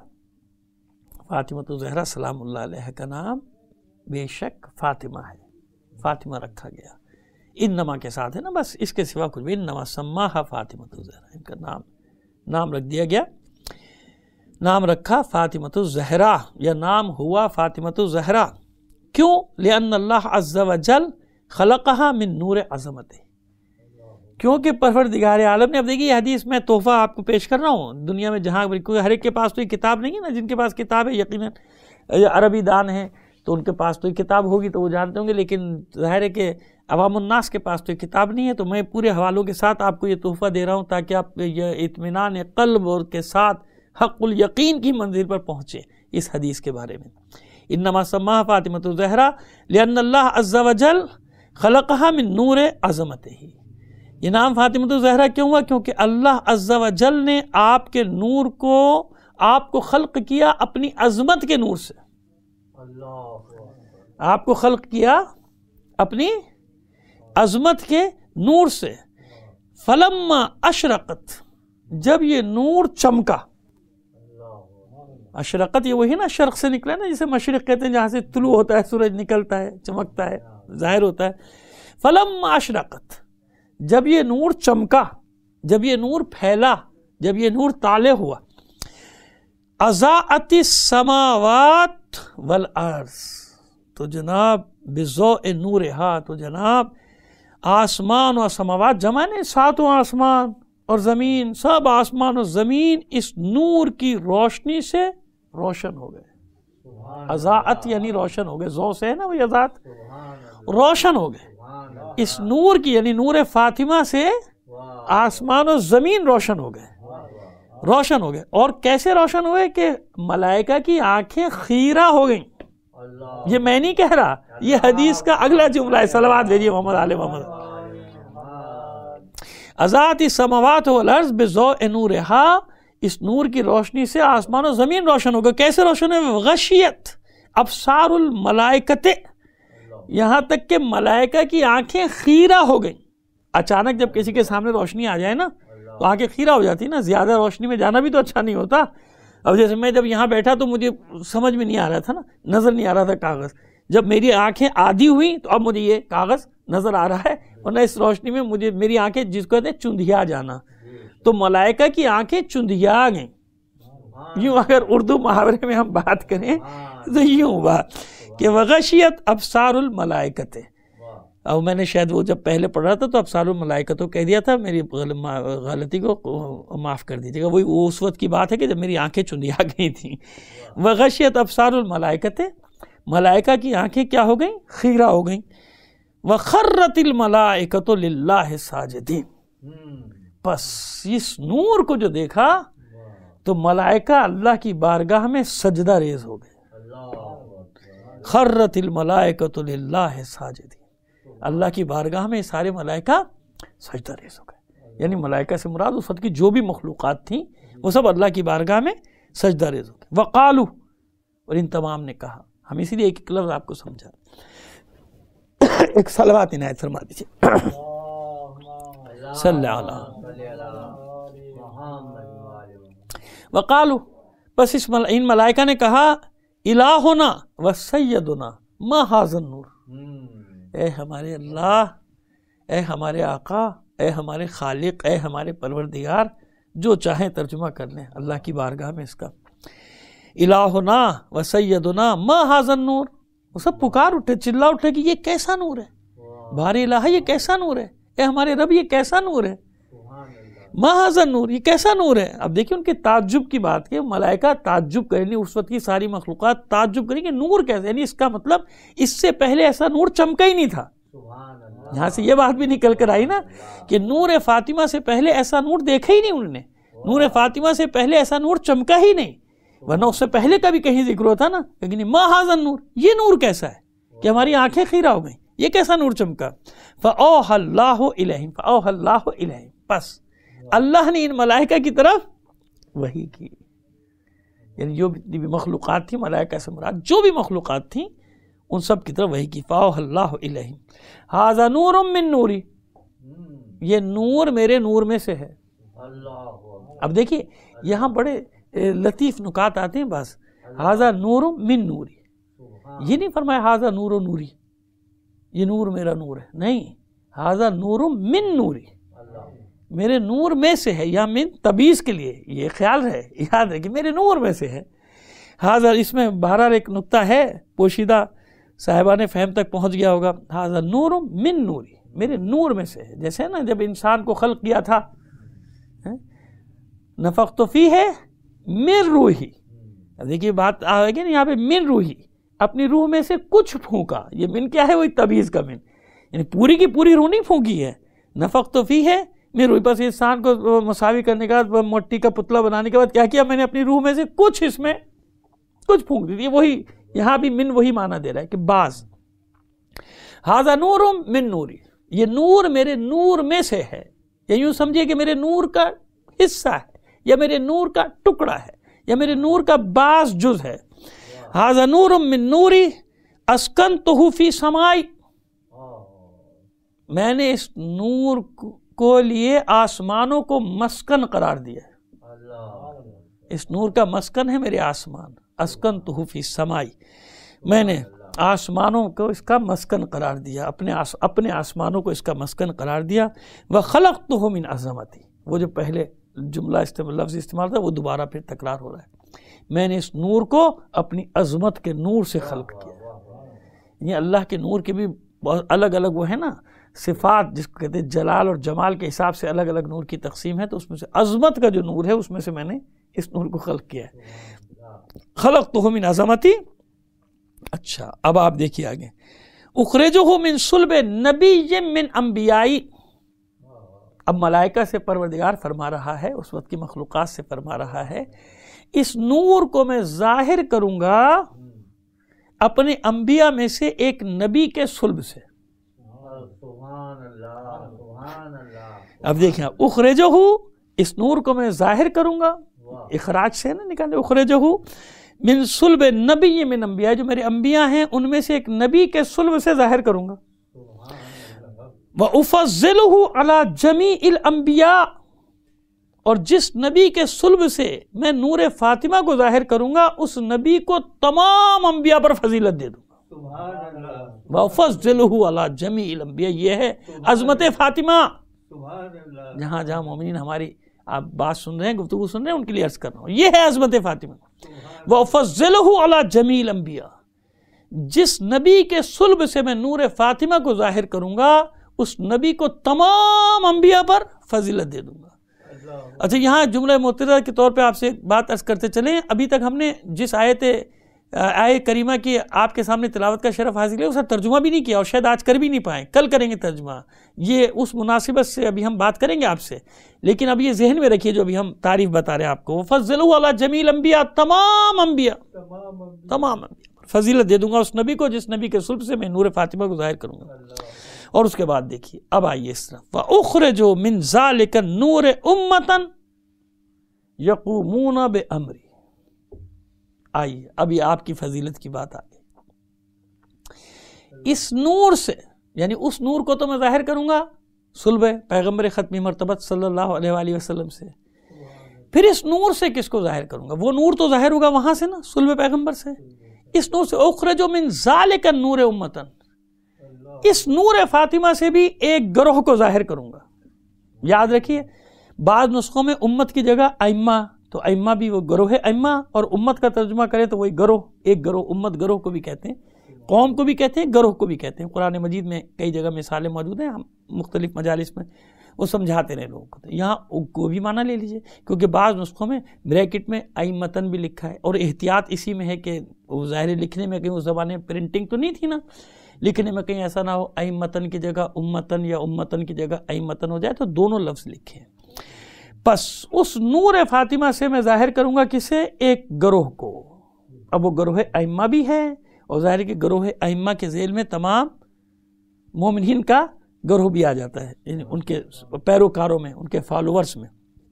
فاطمۃ الزہرا سلام اللہ علیہ کا نام بے شک فاطمہ ہے، فاطمہ رکھا گیا. انما کے ساتھ ہے نا، بس اس کے سوا کچھ بھی. انما سماہا فاطمۃ الزہرا، ان کا نام رکھ دیا گیا، نام رکھا فاطمۃ الزہرا، یا نام ہوا فاطمۃ الزہرا. کیوں؟ لأن اللہ عز وجل خلقہا من نور عظمتہ، کیونکہ پروردگار عالم نے، اب دیکھیے یہ حدیث میں تحفہ آپ کو پیش کر رہا ہوں. دنیا میں جہاں کوئی، ہر ایک کے پاس تو یہ کتاب نہیں ہے نا. جن کے پاس کتاب ہے یقیناً عربی دان ہیں تو ان کے پاس تو یہ کتاب ہوگی تو وہ جانتے ہوں گے، لیکن ظاہر ہے کہ عوام الناس کے پاس تو یہ کتاب نہیں ہے. تو میں پورے حوالوں کے ساتھ آپ کو یہ تحفہ دے رہا ہوں تاکہ آپ یہ اطمینان قلب اور کے ساتھ حق الیقین کی منزل پر پہنچے اس حدیث کے بارے میں. انما سماہا فاطمۃ الزہرا لأن اللہ عز وجل خلقہا من نور عظمتہ. یہ نام فاطمۃ الزہرا کیوں ہوا؟ کیونکہ اللہ عز و جل نے آپ کے نور کو، آپ کو خلق کیا اپنی عظمت کے نور سے. آپ کو خلق کیا اپنی عظمت کے نور سے. فلما اشرقت، جب یہ نور چمکا. اشرقت یہ وہی نا شرق سے نکلا نا، جسے مشرق کہتے ہیں، جہاں سے طلوع ہوتا ہے، سورج نکلتا ہے، چمکتا ہے، ظاہر ہوتا ہے. فلما اشرقت، جب یہ نور چمکا، جب یہ نور پھیلا، جب یہ نور طالع ہوا. اضاءت السماوات والارض، تو جناب بضوء نورہا، تو جناب آسمان و سماوات جمع نہیں، 7 آسمان اور زمین، سب آسمان اور زمین اس نور کی روشنی سے روشن ہو گئے. اضاءت یعنی روشن ہو گئے، ذو سے ہے نا وہ اضاءت، روشن ہو گئے اس نور کی، یعنی نور فاطمہ سے آسمان و زمین روشن ہو گئے، روشن ہو گئے. اور کیسے روشن ہوئے کہ ملائکہ کی آنکھیں خیرہ ہو گئیں. یہ میں نہیں کہہ رہا، یہ حدیث کا اگلا جملہ ہے. صلوات بھیجیے محمد آل محمد. اضاءت السماوات والارض بضوء نورہا، اس نور کی روشنی سے آسمان و زمین روشن ہو گئے. کیسے روشن ہوئے؟ غشیت ابصار الملائکۃ، یہاں تک کہ ملائکہ کی آنکھیں خیرہ ہو گئیں. اچانک جب کسی کے سامنے روشنی آ جائے نا تو آنکھیں خیرہ ہو جاتی نا، زیادہ روشنی میں جانا بھی تو اچھا نہیں ہوتا. اب جیسے میں جب یہاں بیٹھا تو مجھے سمجھ میں نہیں آ رہا تھا نا، نظر نہیں آ رہا تھا کاغذ. جب میری آنکھیں عادی ہوئیں تو اب مجھے یہ کاغذ نظر آ رہا ہے، ورنہ اس روشنی میں مجھے میری آنکھیں جس کو کہتے ہیں چندھیا جانا. تو ملائکہ کی آنکھیں چندھیا گئیں. یوں اگر اردو محاورے میں ہم بات کریں تو یوں بات کہ وغشیت ابصار الملائکۃ. اور میں نے شاید وہ جب پہلے پڑھ رہا تھا تو ابصار الملائکۃ کہہ دیا تھا، میری غلطی کو معاف کر دیجیے گا. وہی اس وقت کی بات ہے کہ جب میری آنکھیں چندھیا گئی تھیں. وغشیت ابصار الملائکۃ، ملائکہ کی آنکھیں کیا ہو گئیں؟ خیرہ ہو گئیں. وخرت الملائکۃ للہ ساجدین. پس اس نور کو جو دیکھا تو ملائکہ اللہ کی بارگاہ میں سجدہ ریز ہو گئے. خرت الملائکۃ للہ ساجدین، اللہ کی بارگاہ میں سارے ملائکہ سجدہ ریز ہو گئے. یعنی ملائکہ سے مراد اس وقت کی جو بھی مخلوقات تھیں وہ سب اللہ کی بارگاہ میں سجدہ ریز ہو گئے. وقالو، اور ان تمام نے کہا. ہم اسی لیے ایک لفظ آپ کو سمجھا. ایک صلوات عنایت فرما دیجیے. صلی اللہ. وقالو، بس ان ملائکہ نے کہا الہنا و سیدنا ما ھذا النور. اے ہمارے اللہ، اے ہمارے آقا، اے ہمارے خالق، اے ہمارے پروردگار، جو چاہیں ترجمہ کر لیں اللہ کی بارگاہ میں اس کا. الہنا و سیدنا ما ھذا النور. وہ سب پکار اٹھے، چلا اٹھے کہ یہ کیسا نور ہے، باری الہ یہ کیسا نور ہے، اے ہمارے رب یہ کیسا نور ہے. ما ھذا النور، یہ کیسا نور ہے. اب دیکھیں ان کے تعجب کی بات کہ ملائکہ تعجب کریں، اس وقت کی ساری مخلوقات تعجب کریں کہ نور کیسے، یعنی اس کا مطلب اس سے پہلے ایسا نور چمکا ہی نہیں تھا. یہاں سے یہ بات بھی نکل کر آئی نا کہ نور فاطمہ سے پہلے ایسا نور دیکھا ہی نہیں انہوں نے. نور فاطمہ سے پہلے ایسا نور چمکا ہی نہیں، ورنہ اس سے پہلے کا بھی کہیں ذکر ہوتا نا. لیکن ما ھذا النور، یہ نور کیسا ہے کہ ہماری آنکھیں خیرہ ہو گئیں، یہ کیسا نور چمکا. فأوحى اللہ الیہم، فأوحى اللہ الیہم، بس اللہ نے ان ملائکہ کی طرف وحی کی. یعنی جو بھی مخلوقات تھیں، ملائکہ سے مراد جو بھی مخلوقات تھیں ان سب کی طرف وحی کی. فأوحى اللہ الیہم ھذا نور من نوری، یہ نور میرے نور میں سے ہے. اب دیکھیے یہاں بڑے لطیف نکات آتے ہیں. بس ھذا نور من نوری، یہ نہیں فرمایا ھذا نور و نوری، یہ نور میرا نور ہے، نہیں، ھذا نور من نوری، میرے نور میں سے ہے. یا من تبیز کے لیے یہ خیال ہے، یاد ہے کہ میرے نور میں سے ہے. ھذا اس میں بہرحال ایک نقطہ ہے پوشیدہ، صاحبان فہم تک پہنچ گیا ہوگا. ھذا نور من نوری، میرے نور میں سے ہے. جیسے نا جب انسان کو خلق کیا تھا، نفخت فیہ من روحی. اب دیکھیے بات آئے گی نا یہاں پہ من روحی، اپنی روح میں سے کچھ پھونکا. یہ من کیا ہے؟ وہی تبیز کا من، یعنی پوری کی پوری روح نہیں پھونکی ہے. نفخت فیہ من روحی، بس انسان کو مساوی کرنے کے بعد مٹی کا پتلا بنانے کے بعد کیا کیا؟ میں نے اپنی روح میں سے کچھ اس میں کچھ پھونک دی. وہی یہاں بھی من وہی معنی دے رہا ہے کہ بعض. ھذا نور من نوری، یہ نور میرے نور میں سے ہے. یا یوں سمجھیے کہ میرے نور کا حصہ ہے، یا میرے نور کا ٹکڑا ہے، یا میرے نور کا بعض جز ہے. ھذا نور من نوری اسکنتہ فی سمائی، میں نے اس نور کو لیے آسمانوں کو مسکن قرار دیا ہے. اس نور کا مسکن ہے میرے آسمان. اسکنتہ فی سمائی، میں نے آسمانوں کو اس کا مسکن قرار دیا، اپنے آسمانوں کو اس کا مسکن قرار دیا. وخلقتہ من عظمتی، وہ جو پہلے جملہ لفظ استعمال تھا وہ دوبارہ پھر تکرار ہو رہا ہے. میں نے اس نور کو اپنی عظمت کے نور سے خلق کیا. یہ اللہ کے نور کے بھی بہت الگ الگ وہ ہے نا صفات، جس کو کہتے ہیں جلال اور جمال کے حساب سے الگ الگ نور کی تقسیم ہے. تو اس میں سے عظمت کا جو نور ہے اس میں سے میں نے اس نور کو خلق کیا ہے. خلقتہ من عظمتی. اچھا اب آپ دیکھیے آگے. اخرجہ من صلب نبی من انبیائی. اب ملائکہ سے پروردگار فرما رہا ہے، اس وقت کی مخلوقات سے فرما رہا ہے، اس نور کو میں ظاہر کروں گا اپنے انبیاء میں سے ایک نبی کے صلب سے. اب دیکھیں اخرجہ، اس نور کو میں ظاہر کروں گا، اخراج سے نا نکالے، اخرجہ من صلب نبی من انبیاء، جو میرے انبیاء ہیں ان میں سے ایک نبی کے صلب سے ظاہر کروں گا. وَأُفَضِّلُهُ عَلَى جَمِيعِ الْأَنْبِيَاءِ، اور جس نبی کے صلب سے میں نور فاطمہ کو ظاہر کروں گا اس نبی کو تمام انبیاء پر فضیلت دے دوں گا. وَأَفْضِلُهُ عَلَى جَمِيعِ الْأَنْبِيَاء. یہ ہے عظمت فاطمہ. جہاں جہاں مومنین ہماری آپ بات سن رہے ہیں، گفتگو سن رہے ہیں، ان کے لیے عرض کر رہا ہوں، یہ ہے عظمت فاطمہ. وَأَفْضِلُهُ عَلَى جَمِيعِ الْأَنْبِيَاء. جس نبی کے صلب سے میں نور فاطمہ کو ظاہر کروں گا اس نبی کو تمام انبیاء پر فضیلت دے دوں گا. اچھا، یہاں جملہ معترضہ کے طور پہ آپ سے ایک بات عرض کرتے چلیں. ابھی تک ہم نے جس آیت کریمہ کی آپ کے سامنے تلاوت کا شرف حاصل ہے اس کا ترجمہ بھی نہیں کیا، اور شاید آج کر بھی نہیں پائیں، کل کریں گے ترجمہ. یہ اس مناسبت سے ابھی ہم بات کریں گے آپ سے، لیکن اب یہ ذہن میں رکھیے جو ابھی ہم تعریف بتا رہے ہیں آپ کو. فضلوا علی جمیع الانبیاء، تمام انبیاء فضیلت دے دوں گا اس نبی کو جس نبی کے صلب سے میں نور فاطمہ کو ظاہر کروں گا. اور اس کے بعد دیکھیے اب آئیے اس طرح وَأُخْرِجُ مِنْ ذَلِكَ النُّورِ أُمَّةً يَقُومُونَ بِأَمْرِي. آئیے اب یہ آپ کی فضیلت کی بات آ گئی. اس نور سے، یعنی اس نور کو تو میں ظاہر کروں گا صلب پیغمبر ختمی مرتبت صلی اللہ علیہ وآلہ وسلم سے. پھر اس نور سے کس کو ظاہر کروں گا؟ وہ نور تو ظاہر ہوگا وہاں سے نا، صلب پیغمبر سے. اس نور سے اخرج من ذالک النور امتن، اس نور فاطمہ سے بھی ایک گروہ کو ظاہر کروں گا. یاد رکھیے بعض نسخوں میں امت کی جگہ ائمہ، تو ائمہ بھی وہ گروہ ائمہ، اور امت کا ترجمہ کریں تو وہی گروہ، ایک گروہ. امت گروہ کو بھی کہتے ہیں، قوم کو بھی کہتے ہیں، گروہ کو بھی کہتے ہیں. قرآن مجید میں کئی جگہ مثالیں موجود ہیں، ہم مختلف مجالس میں وہ سمجھاتے رہے لوگوں کو. یہاں کو بھی معنی لے لیجئے، کیونکہ بعض نسخوں میں بریکٹ میں ائمتن بھی لکھا ہے، اور احتیاط اسی میں ہے کہ وہ ظاہر لکھنے میں کہیں اس زمانے میں پرنٹنگ تو نہیں تھی نا، لکھنے میں کہیں ایسا نہ ہو ائمتن کی جگہ امتن یا امتن کی جگہ ائمتن ہو جائے، تو دونوں لفظ لکھے. بس اس نور فاطمہ سے میں ظاہر کروں گا کسے؟ ایک گروہ کو. اب وہ گروہ ائمہ بھی ہے، اور ظاہر کہ گروہ ائمہ کے ذیل میں تمام مومنین کا گروہ بھی آ جاتا ہے، یعنی ان کے پیروکاروں میں، ان کے فالوورز میں.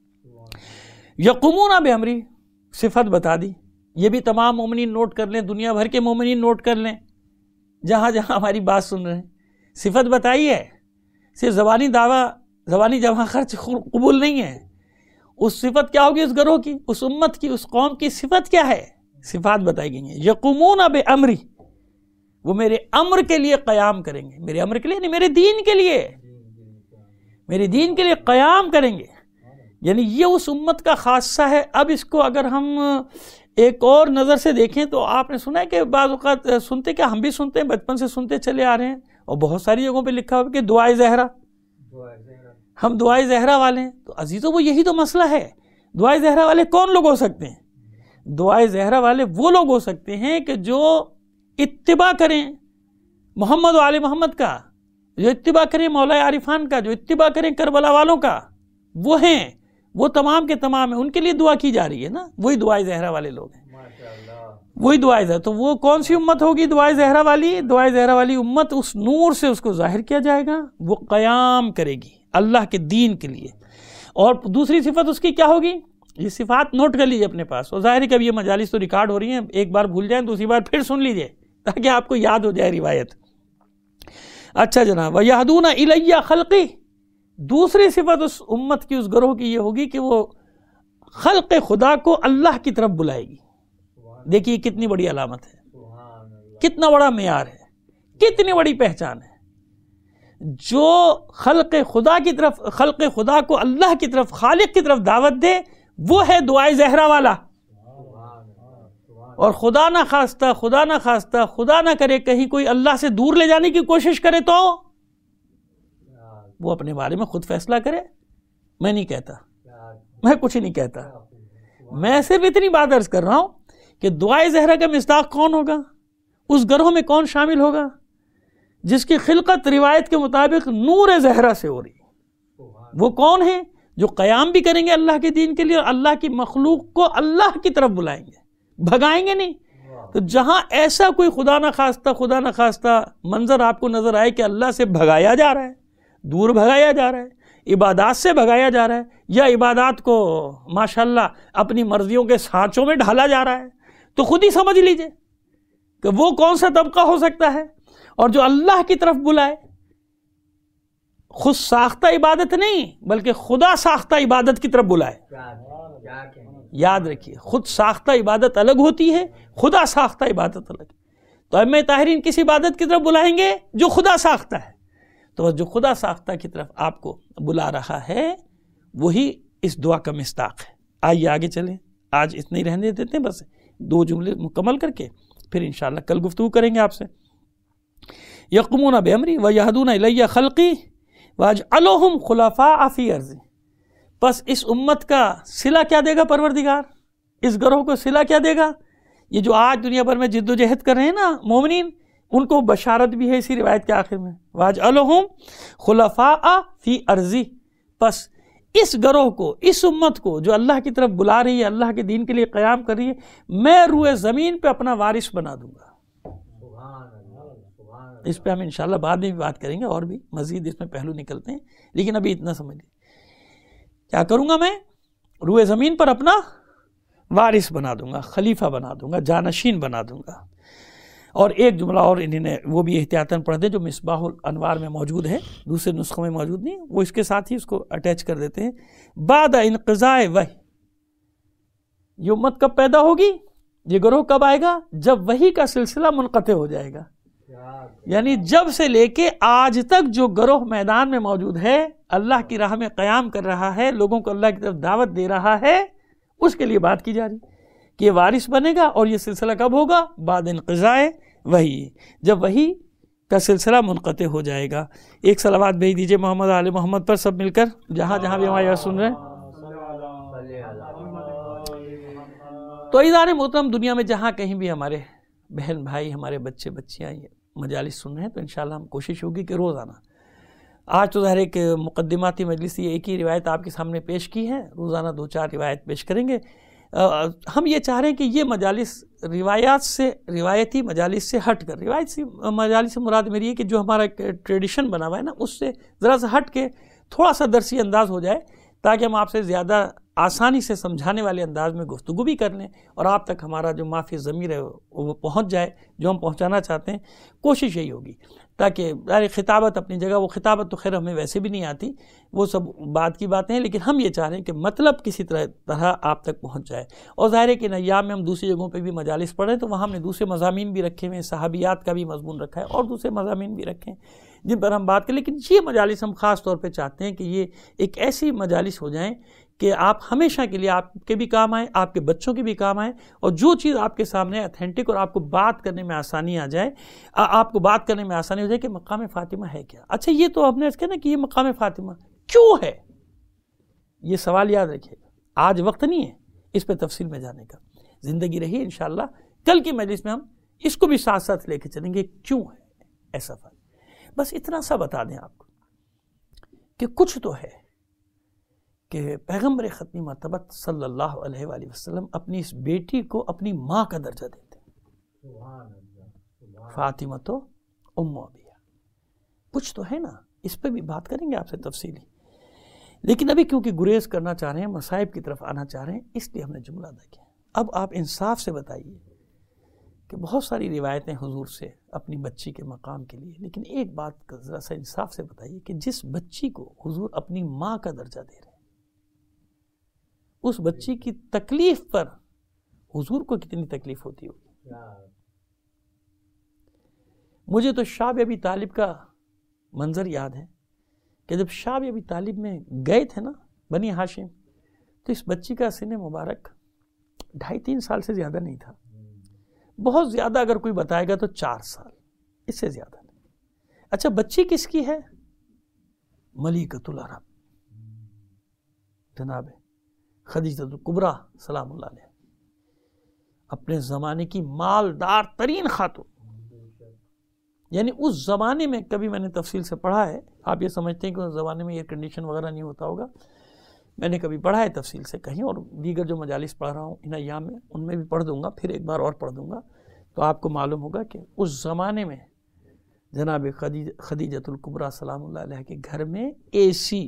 یقومون بامری، صفت بتا دی. یہ بھی تمام مومنین نوٹ کر لیں، دنیا بھر کے مومنین نوٹ کر لیں جہاں جہاں ہماری بات سن رہے ہیں. صفت بتائی ہے، صرف زبانی دعویٰ، زبانی جمع خرچ قبول نہیں ہے. اس صفت کیا ہوگی اس گروہ کی، اس امت کی، اس قوم کی صفت کیا ہے؟ صفات بتائی گئی ہیں. یقومون بامری، وہ میرے امر کے لیے قیام کریں گے. میرے امر کے لیے نہیں، میرے دین کے لیے، میرے دین کے لیے قیام کریں گے. یعنی یہ اس امت کا خاصہ ہے. اب اس کو اگر ہم ایک اور نظر سے دیکھیں تو آپ نے سنا ہے کہ بعض اوقات سنتے، کیا ہم بھی سنتے ہیں، بچپن سے سنتے چلے آ رہے ہیں، اور بہت ساری جگہوں پہ لکھا ہوا کہ دعائے زہرا، ہم دعائے زہرا والے ہیں. تو عزیزوں وہ یہی تو مسئلہ ہے. دعائے زہرا والے کون لوگ ہو سکتے ہیں؟ دعائے زہرا والے وہ لوگ ہو سکتے ہیں کہ جو اتباع کریں محمد و آل محمد کا، جو اتباع کریں مولا عارفان کا، جو اتباع کریں کربلا والوں کا، وہ ہیں، وہ تمام کے تمام ہیں. ان کے لیے دعا کی جا رہی ہے نا، وہی دعائے زہرا والے لوگ ہیں، وہی دعائے زہرا. تو وہ کون سی امت ہوگی دعائے زہرا والی؟ دعائے زہرا والی امت اس نور سے اس کو ظاہر کیا جائے گا، وہ قیام کرے گی اللہ کے دین کے لیے. اور دوسری صفت اس کی کیا ہوگی؟ یہ صفات نوٹ کر لیجیے اپنے پاس، اور ظاہر ہے کہ اب یہ مجالس تو ریکارڈ ہو رہی ہیں، ایک بار بھول جائیں دوسری بار پھر سن لیجیے تاکہ آپ کو یاد ہو جائے روایت. اچھا جناب، وَيَهْدُونَ إِلَيَّ خَلْقِي، دوسری صفت اس امت کی، اس گروہ کی یہ ہوگی کہ وہ خلق خدا کو اللہ کی طرف بلائے گی. دیکھیے کتنی بڑی علامت ہے، کتنا بڑا معیار ہے، کتنی بڑی پہچان ہے. جو خلق خدا کی طرف، خلق خدا کو اللہ کی طرف، خالق کی طرف دعوت دے، وہ ہے دعائے زہرا والا. اور خدا نہ خواستہ، خدا نہ خواستہ، خدا نہ کرے کہیں کوئی اللہ سے دور لے جانے کی کوشش کرے تو وہ اپنے بارے میں خود فیصلہ کرے. میں نہیں کہتا، میں کچھ نہیں کہتا، میں صرف اتنی بات عرض کر رہا ہوں کہ دعائے زہرا کا مصداق کون ہوگا، اس گروہ میں کون شامل ہوگا جس کی خلقت روایت کے مطابق نور زہرا سے ہو رہی ہے. وہ کون ہیں؟ جو قیام بھی کریں گے اللہ کے دین کے لیے، اور اللہ کی مخلوق کو اللہ کی طرف بلائیں گے، بھگائیں گے نہیں. تو جہاں ایسا کوئی خدا نہ خواستہ منظر آپ کو نظر آئے کہ اللہ سے بھگایا جا رہا ہے، دور بھگایا جا رہا ہے، عبادات سے بھگایا جا رہا ہے، یا عبادات کو ماشاءاللہ اپنی مرضیوں کے سانچوں میں ڈھالا جا رہا ہے، تو خود ہی سمجھ لیجئے کہ وہ کون سا طبقہ ہو سکتا ہے. اور جو اللہ کی طرف بلائے، خود ساختہ عبادت نہیں بلکہ خدا ساختہ عبادت کی طرف بلائے. یاد رکھیے، خود ساختہ عبادت الگ ہوتی ہے، خدا ساختہ عبادت الگ. تو ائمہ طاہرین کس عبادت کی طرف بلائیں گے؟ جو خدا ساختہ ہے. تو بس جو خدا ساختہ کی طرف آپ کو بلا رہا ہے وہی اس دعا کا مصداق ہے. آئیے آگے چلیں، آج اتنے ہی رہنے دیتے ہیں، بس 2 جملے مکمل کر کے پھر انشاءاللہ کل گفتگو کریں گے آپ سے. یقومون بامری ویہدون الی خلقی واجعلہم خلفاء فی ارضی. پس اس امت کا صلہ کیا دے گا پروردگار؟ اس گروہ کو صلہ کیا دے گا؟ یہ جو آج دنیا بھر میں جد و جہد کر رہے ہیں نا مومنین، ان کو بشارت بھی ہے اسی روایت کے آخر میں، واجعلہم خلفاء فی ارضی. پس اس گروہ کو، اس امت کو جو اللہ کی طرف بلا رہی ہے، اللہ کے دین کے لیے قیام کر رہی ہے، میں روئے زمین پہ اپنا وارث بنا دوں گا. اس پہ ہم انشاءاللہ بعد میں بھی بات کریں گے، اور بھی مزید اس میں پہلو نکلتے ہیں، لیکن ابھی اتنا سمجھ لیں. کیا کروں گا میں؟ روئے زمین پر اپنا وارث بنا دوں گا، خلیفہ بنا دوں گا، جانشین بنا دوں گا. اور ایک جملہ اور انہوں نے وہ بھی احتیاطاً پڑھ دیں جو مصباح الانوار میں موجود ہے، دوسرے نسخوں میں موجود نہیں، وہ اس کے ساتھ ہی اس کو اٹیچ کر دیتے ہیں. بعد انقضاء وحی، یہ امت کب پیدا ہوگی، یہ گروہ کب آئے گا؟ جب وحی کا سلسلہ منقطع ہو جائے گا. یعنی جب سے لے کے آج تک جو گروہ میدان میں موجود ہے، اللہ کی راہ میں قیام کر رہا ہے، لوگوں کو اللہ کی طرف دعوت دے رہا ہے، اس کے لیے بات کی جا رہی کہ یہ وارث بنے گا. اور یہ سلسلہ کب ہوگا؟ بعد انقضاء وحی، جب وحی کا سلسلہ منقطع ہو جائے گا. ایک صلوات بھیج دیجئے محمد آل محمد پر سب مل کر، جہاں جہاں بھی ہماری آواز سن رہے ہیں. تو عزیزان محترم، دنیا میں جہاں کہیں بھی ہمارے بہن بھائی، ہمارے بچے بچیاں یہ مجالس سن رہے ہیں، تو انشاءاللہ ہم کوشش ہوگی کہ روزانہ، آج تو ظاہر ایک مقدماتی مجلس یہ ایک ہی روایت آپ کے سامنے پیش کی ہے، روزانہ 2-4 روایت پیش کریں گے. ہم یہ چاہ رہے ہیں کہ یہ مجالس روایات سے، روایتی مجالس سے ہٹ کر، روایتی مجالس سے مراد میری ہے کہ جو ہمارا ایک ٹریڈیشن بنا ہوا ہے نا، اس سے ذرا سا ہٹ کے تھوڑا سا درسی انداز ہو جائے، تاکہ ہم آپ سے زیادہ آسانی سے سمجھانے والے انداز میں گفتگو بھی کر لیں اور آپ تک ہمارا جو مافی ضمیر ہے وہ پہنچ جائے، جو ہم پہنچانا چاہتے ہیں. کوشش یہی ہوگی تاکہ خطابت اپنی جگہ، وہ خطابت تو خیر ہمیں ویسے بھی نہیں آتی، وہ سب بات کی باتیں ہیں، لیکن ہم یہ چاہ رہے ہیں کہ مطلب کسی طرح آپ تک پہنچ جائے. اور ظاہر ہے کہ ایام میں ہم دوسری جگہوں پہ بھی مجالس پڑھ رہے ہیں، تو وہاں ہم نے دوسرے مضامین بھی رکھے ہوئے ہیں، صحابیات کا بھی مضمون رکھا ہے اور دوسرے مضامین بھی رکھے ہیں جن پر ہم بات کریں. لیکن یہ مجالس ہم خاص طور پہ چاہتے ہیں کہ یہ ایک ایسی مجالس ہو جائیں کہ آپ ہمیشہ کے لیے آپ کے بھی کام آئیں، آپ کے بچوں کے بھی کام آئیں، اور جو چیز آپ کے سامنے اتھینٹک اور آپ کو بات کرنے میں آسانی آ جائے، آپ کو بات کرنے میں آسانی ہو جائے کہ مقام فاطمہ ہے کیا. اچھا، یہ تو ہم نے کہا نا کہ یہ مقام فاطمہ کیوں ہے، یہ سوال یاد رکھیے گا. آج وقت نہیں ہے اس پہ تفصیل میں جانے کا، زندگی رہی انشاءاللہ کل کی مجلس میں ہم اس کو بھی ساتھ ساتھ لے کے چلیں گے کیوں ہے ایسا فرق. بس اتنا سا بتا دیں آپ کو کہ کچھ تو ہے کہ پیغمبر ختمی مرتبت صلی اللہ علیہ وآلہ وسلم اپنی اس بیٹی کو اپنی ماں کا درجہ دیتے ہیں، فاطمہ تو ام ابیہ. کچھ تو ہے نا، اس پہ بھی بات کریں گے آپ سے تفصیلی، لیکن ابھی کیونکہ گریز کرنا چاہ رہے ہیں، مصائب کی طرف آنا چاہ رہے ہیں، اس لیے ہم نے جملہ ادا کیا. اب آپ انصاف سے بتائیے کہ بہت ساری روایتیں حضور سے اپنی بچی کے مقام کے لیے، لیکن ایک بات ذرا سا انصاف سے بتائیے کہ جس بچی کو حضور اپنی ماں کا درجہ دے رہے ہیں، اس بچی کی تکلیف پر حضور کو کتنی تکلیف ہوتی ہوگی. مجھے تو شعب ابی طالب کا منظر یاد ہے کہ جب شعب ابی طالب میں گئے تھے نا بنی ہاشم، تو اس بچی کا سن مبارک 2.5-3 سال سے زیادہ نہیں تھا. بہت زیادہ اگر کوئی بتائے گا تو 4 سال، اس سے زیادہ نہیں. اچھا، بچی کس کی ہے؟ ملکۃ العرب، جناب خدیجہ الکبریٰ سلام اللہ علیہ، اپنے زمانے کی مالدار ترین خاتون. یعنی اس زمانے میں، کبھی میں نے تفصیل سے پڑھا ہے، آپ یہ سمجھتے ہیں کہ اس زمانے میں ایئر کنڈیشن وغیرہ نہیں ہوتا ہوگا، میں نے کبھی پڑھا ہے تفصیل سے کہیں، اور دیگر جو مجالس پڑھ رہا ہوں ان ایام میں ان میں بھی پڑھ دوں گا، پھر ایک بار اور پڑھ دوں گا، تو آپ کو معلوم ہوگا کہ اس زمانے میں جناب خدیجہ الکبریٰ سلام اللہ علیہ کے گھر میں اے سی،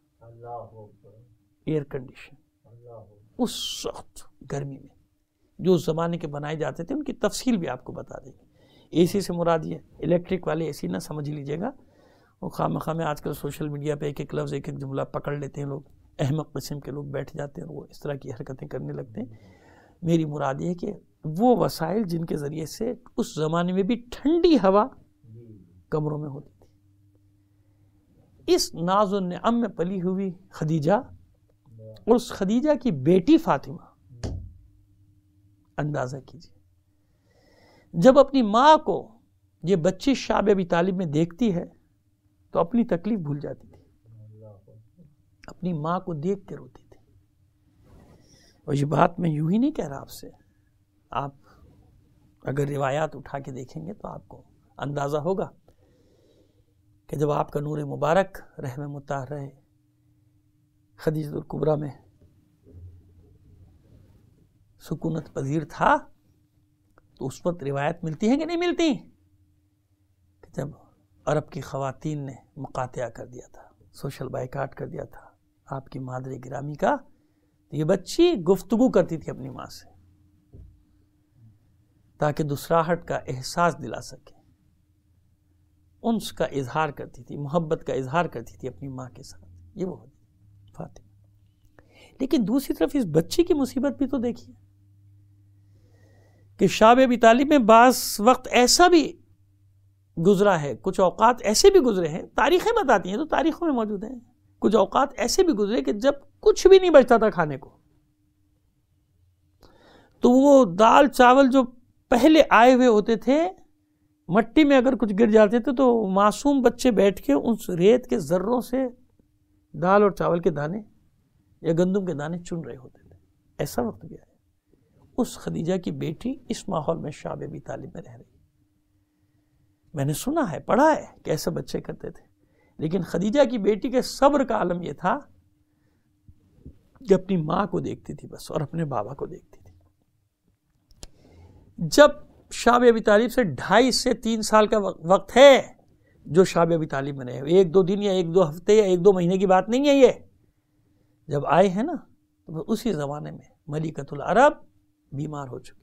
ایئر کنڈیشن، اس وقت گرمی میں جو اس زمانے کے بنائے جاتے تھے ان کی تفصیل بھی آپ کو بتا دیں گے. اے سی سے مراد یہ الیکٹرک والے اے سی نہ سمجھ لیجئے گا، وہ خواہ میں آج کل سوشل میڈیا پہ ایک ایک لفظ ایک ایک جملہ پکڑ لیتے ہیں لوگ، احمق قسم کے لوگ بیٹھ جاتے ہیں اور وہ اس طرح کی حرکتیں کرنے لگتے ہیں۔ میری مراد یہ ہے کہ وہ وسائل جن کے ذریعے سے اس زمانے میں بھی ٹھنڈی ہوا کمروں میں ہوتی تھی، اس ناز و نعم میں پلی ہوئی خدیجہ اور اس خدیجہ کی بیٹی فاطمہ، اندازہ کیجیے جب اپنی ماں کو یہ بچی شاب ابی طالب میں دیکھتی ہے تو اپنی تکلیف بھول جاتی تھی، اپنی ماں کو دیکھ کے روتی تھی۔ اور یہ بات میں یوں ہی نہیں کہہ رہا آپ سے، آپ اگر روایات اٹھا کے دیکھیں گے تو آپ کو اندازہ ہوگا کہ جب آپ کا نور مبارک رحم مطہر رہے خدیجہ الکبریٰ میں سکونت پذیر تھا تو اس وقت روایت ملتی ہے کہ نہیں ملتی کہ جب عرب کی خواتین نے مقاطعہ کر دیا تھا، سوشل بائیکاٹ کر دیا تھا آپ کی مادر گرامی کا، تو یہ بچی گفتگو کرتی تھی اپنی ماں سے تاکہ دوسراہٹ کا احساس دلا سکے، انس کا اظہار کرتی تھی، محبت کا اظہار کرتی تھی اپنی ماں کے ساتھ، یہ وہ فاطمہ۔ لیکن دوسری طرف اس بچی کی مصیبت بھی تو دیکھیے کہ شاب ابی طالب میں بعض وقت ایسا بھی گزرا ہے، کچھ اوقات ایسے بھی گزرے ہیں، تاریخیں بتاتی ہیں تو تاریخوں میں موجود ہیں، کچھ اوقات ایسے بھی گزرے کہ جب کچھ بھی نہیں بچتا تھا کھانے کو تو وہ دال چاول جو پہلے آئے ہوئے ہوتے تھے مٹی میں اگر کچھ گر جاتے تھے تو معصوم بچے بیٹھ کے اس ریت کے ذروں سے دال اور چاول کے دانے یا گندم کے دانے چن رہے ہوتے تھے۔ ایسا وقت بھی آیا۔ اس خدیجہ کی بیٹی اس ماحول میں شاب ابی طالب میں رہ رہی، میں نے سنا ہے، پڑھا ہے کہ ایسے بچے کرتے تھے، لیکن خدیجہ کی بیٹی کے صبر کا عالم یہ تھا کہ اپنی ماں کو دیکھتی تھی بس اور اپنے بابا کو دیکھتی تھی۔ جب شاب ابی طالب سے 2.5 سے 3 سال کا وقت ہے جو شاب ابی طالب میں رہے، 1-2 دن یا 1-2 ہفتے یا 1-2 مہینے کی بات نہیں ہے، یہ جب آئے ہیں نا تو اسی زمانے میں ملکۃ العرب بیمار ہو چکی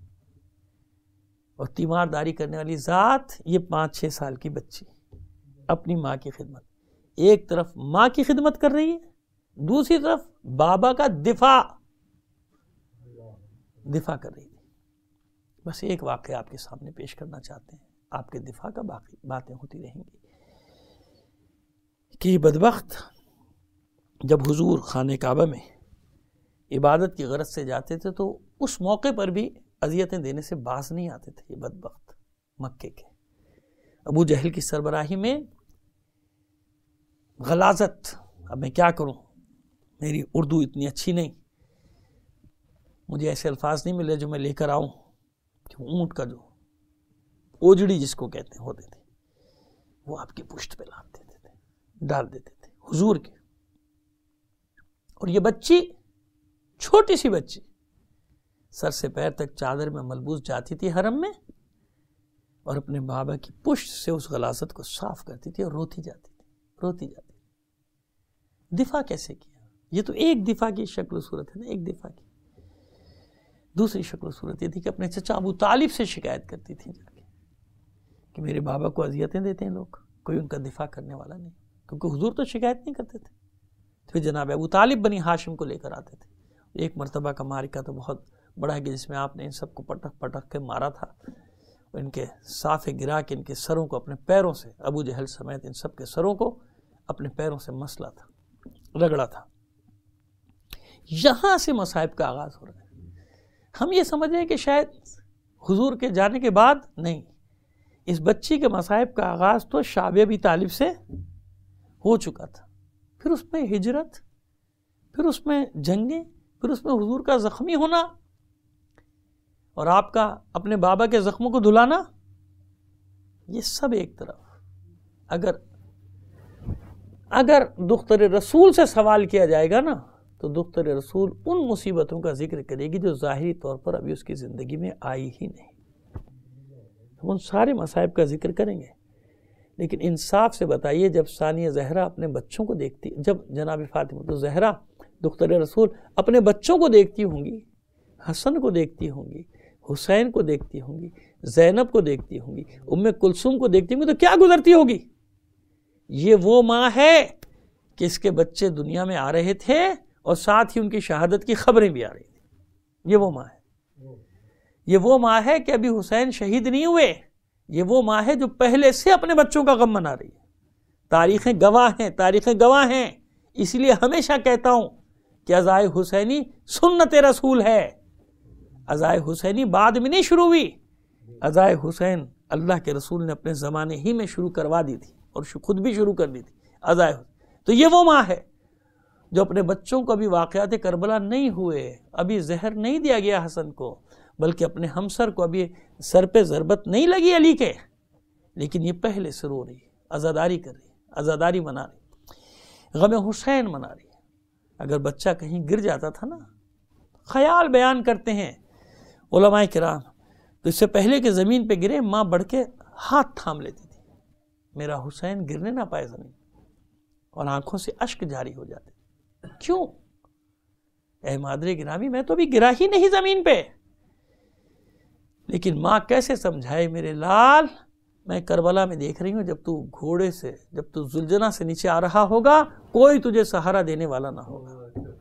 اور تیمارداری کرنے والی ذات یہ 5-6 سال کی بچی اپنی ماں کی خدمت، ایک طرف ماں کی خدمت کر رہی ہے، دوسری طرف بابا کا دفاع کر رہی ہے۔ بس ایک واقعہ آپ کے سامنے پیش کرنا چاہتے ہیں، آپ کے دفاع کا باقی باتیں ہوتی رہیں گی کہ یہ بدبخت جب حضور خانہ کعبہ میں عبادت کی غرض سے جاتے تھے تو اس موقع پر بھی اذیتیں دینے سے باز نہیں آتے تھے۔ یہ بدبخت مکے کے ابو جہل کی سربراہی میں غلاظت، اب میں کیا کروں، میری اردو اتنی اچھی نہیں، مجھے ایسے الفاظ نہیں ملے جو میں لے کر آؤں کہ اونٹ کا جو اوجڑی جس کو کہتے ہیں ہوتے تھے وہ آپ کی پشت پہ لاد دیتے تھے، ڈال دیتے تھے حضور کے، اور یہ بچی چھوٹی سی بچی سر سے پیر تک چادر میں ملبوس جاتی تھی حرم میں اور اپنے بابا کی پشت سے اس غلاظت کو صاف کرتی تھی اور روتی جاتی تھی۔ دفاع کیسے کیا؟ یہ تو ایک دفاع کی شکل و صورت ہے نا، ایک دفاع کی۔ دوسری شکل و صورت یہ تھی کہ اپنے چچا ابو طالب سے شکایت کرتی تھی جا کے کہ میرے بابا کو اذیتیں دیتے ہیں لوگ، کوئی ان کا دفاع کرنے والا نہیں، کیونکہ حضور تو شکایت نہیں کرتے تھے۔ پھر جناب ابو طالب بنی ہاشم کو لے کر آتے تھے۔ ایک مرتبہ کا معرکہ تو بہت بڑا ہے کہ جس میں آپ نے ان سب کو پٹک پٹک کے مارا تھا، ان کے صافے گرا کے ان کے سروں کو اپنے پیروں سے، ابو جہل سمیت ان سب کے سروں کو اپنے پیروں سے مسلا تھا، رگڑا تھا۔ یہاں سے مصائب کا آغاز ہو رہا ہے۔ ہم یہ سمجھ رہے ہیں کہ شاید حضور کے جانے کے بعد نہیں، اس بچی کے مصائب کا آغاز تو شاب ابی طالب سے ہو چکا تھا، پھر اس میں ہجرت، پھر اس میں جنگیں، پھر اس میں حضور کا زخمی ہونا اور آپ کا اپنے بابا کے زخموں کو دھلانا، یہ سب ایک طرف۔ اگر دختر رسول سے سوال کیا جائے گا نا تو دختر رسول ان مصیبتوں کا ذکر کرے گی جو ظاہری طور پر ابھی اس کی زندگی میں آئی ہی نہیں، ہم ان سارے مصائب کا ذکر کریں گے۔ لیکن انصاف سے بتائیے، جب ثانیہ زہرا اپنے بچوں کو دیکھتی، جب جناب فاطمہ تو زہرا دختر رسول اپنے بچوں کو دیکھتی ہوں گی، حسن کو دیکھتی ہوں گی، حسین کو دیکھتی ہوں گی، زینب کو دیکھتی ہوں گی، ام کلثوم کو دیکھتی ہوں گی، تو کیا گزرتی ہوگی؟ یہ وہ ماں ہے کہ اس کے بچے دنیا میں آ رہے تھے اور ساتھ ہی ان کی شہادت کی خبریں بھی آ رہی تھیں. یہ وہ ماں ہے. یہ وہ ماں ہے کہ ابھی حسین شہید نہیں ہوئے. یہ وہ ماں ہے جو پہلے سے اپنے بچوں کا غم منا رہی ہے. تاریخیں گواہ ہیں، تاریخیں گواہ ہیں. اس لیے ہمیشہ کہتا ہوں کہ عزائے حسینی سنت رسول ہے. عزائے حسینی بعد میں نہیں شروع ہوئی. عزائے حسین اللہ کے رسول نے اپنے زمانے ہی میں شروع کروا دی تھی اور خود بھی شروع کر دی تھی. عزائے تو یہ وہ ماں ہے جو اپنے بچوں کو ابھی واقعات کربلا نہیں ہوئے، ابھی زہر نہیں دیا گیا حسن کو، بلکہ اپنے ہمسر کو ابھی سر پہ ضربت نہیں لگی علی کے، لیکن یہ پہلے سے رو رہی ہے، عزاداری کر رہی ہے، عزاداری منا رہی ہے، غم حسین منا رہی ہے. اگر بچہ کہیں گر جاتا تھا نا، خیال بیان کرتے ہیں علماء کرام، تو اس سے پہلے کہ زمین پہ گرے ماں بڑھ کے ہاتھ تھام لیتی تھی، میرا حسین گرنے نہ پائے زمین، اور آنکھوں سے اشک جاری ہو جاتے. کیوں؟ اے مادر گرامی، میں تو ابھی گرا ہی نہیں زمین پہ. لیکن ماں کیسے سمجھائے میرے لال، میں کربلا میں دیکھ رہی ہوں جب تو گھوڑے سے، جب تو زلجنا سے نیچے آ رہا ہوگا، کوئی تجھے سہارا دینے والا نہ ہوگا.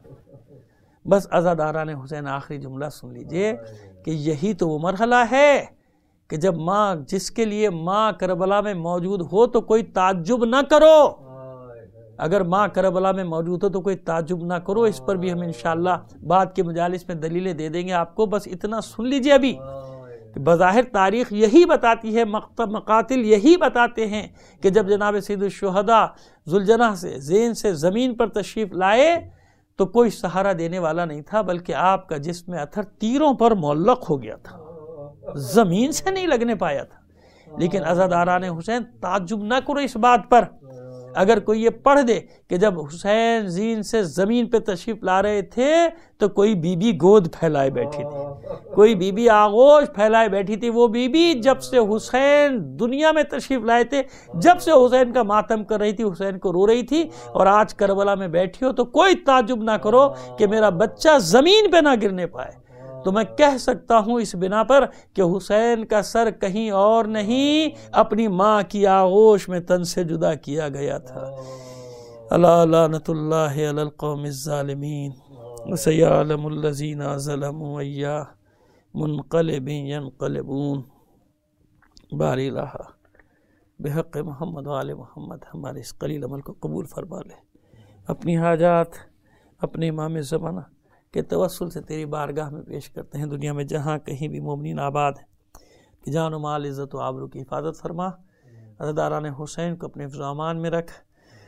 بس عزاداران حسین آخری جملہ سن لیجئے کہ یہی تو وہ مرحلہ ہے کہ جب ماں، جس کے لیے ماں کربلا میں موجود ہو تو کوئی تعجب نہ کرو. اگر ماں کربلا میں موجود ہو تو کوئی تعجب نہ کرو. اس پر بھی ہم انشاءاللہ بعد کے مجالس میں دلیلیں دے دیں گے آپ کو. بس اتنا سن لیجئے ابھی کہ بظاہر تاریخ یہی بتاتی ہے، مقاتل یہی بتاتے ہیں کہ جب جناب سید الشہداء ذوالجناح سے زین سے زمین پر تشریف لائے تو کوئی سہارا دینے والا نہیں تھا، بلکہ آپ کا جسم اطہر تیروں پر معلق ہو گیا تھا، زمین سے نہیں لگنے پایا تھا. لیکن عزاداران حسین تعجب نہ کرو اس بات پر. اگر کوئی یہ پڑھ دے کہ جب حسین زین سے زمین پہ تشریف لا رہے تھے تو کوئی بی بی گود پھیلائے بیٹھی تھی، کوئی بی بی آغوش پھیلائے بیٹھی تھی، وہ بی بی جب سے حسین دنیا میں تشریف لائے تھے، جب سے حسین کا ماتم کر رہی تھی، حسین کو رو رہی تھی، اور آج کربلا میں بیٹھی ہو تو کوئی تعجب نہ کرو کہ میرا بچہ زمین پہ نہ گرنے پائے. تو میں کہہ سکتا ہوں اس بنا پر کہ حسین کا سر کہیں اور نہیں، اپنی ماں کی آغوش میں تن سے جدا کیا گیا تھا. الا لعنت اللہ علی القوم الظالمین وسیعلم الذین ظلموا ایہ منقلب ینقلبون. باری الہ بحق محمد و آل محمد ہمارے اس قلیل عمل کو قبول فرما لے. اپنی حاجات اپنے امام زمانہ کے توسل سے تیری بارگاہ میں پیش کرتے ہیں. دنیا میں جہاں کہیں بھی مومنین آباد ہیں کہ جان و مال، عزت و آبرو کی حفاظت فرما. عزاداران حسین کو اپنے حفظ و امان میں رکھ.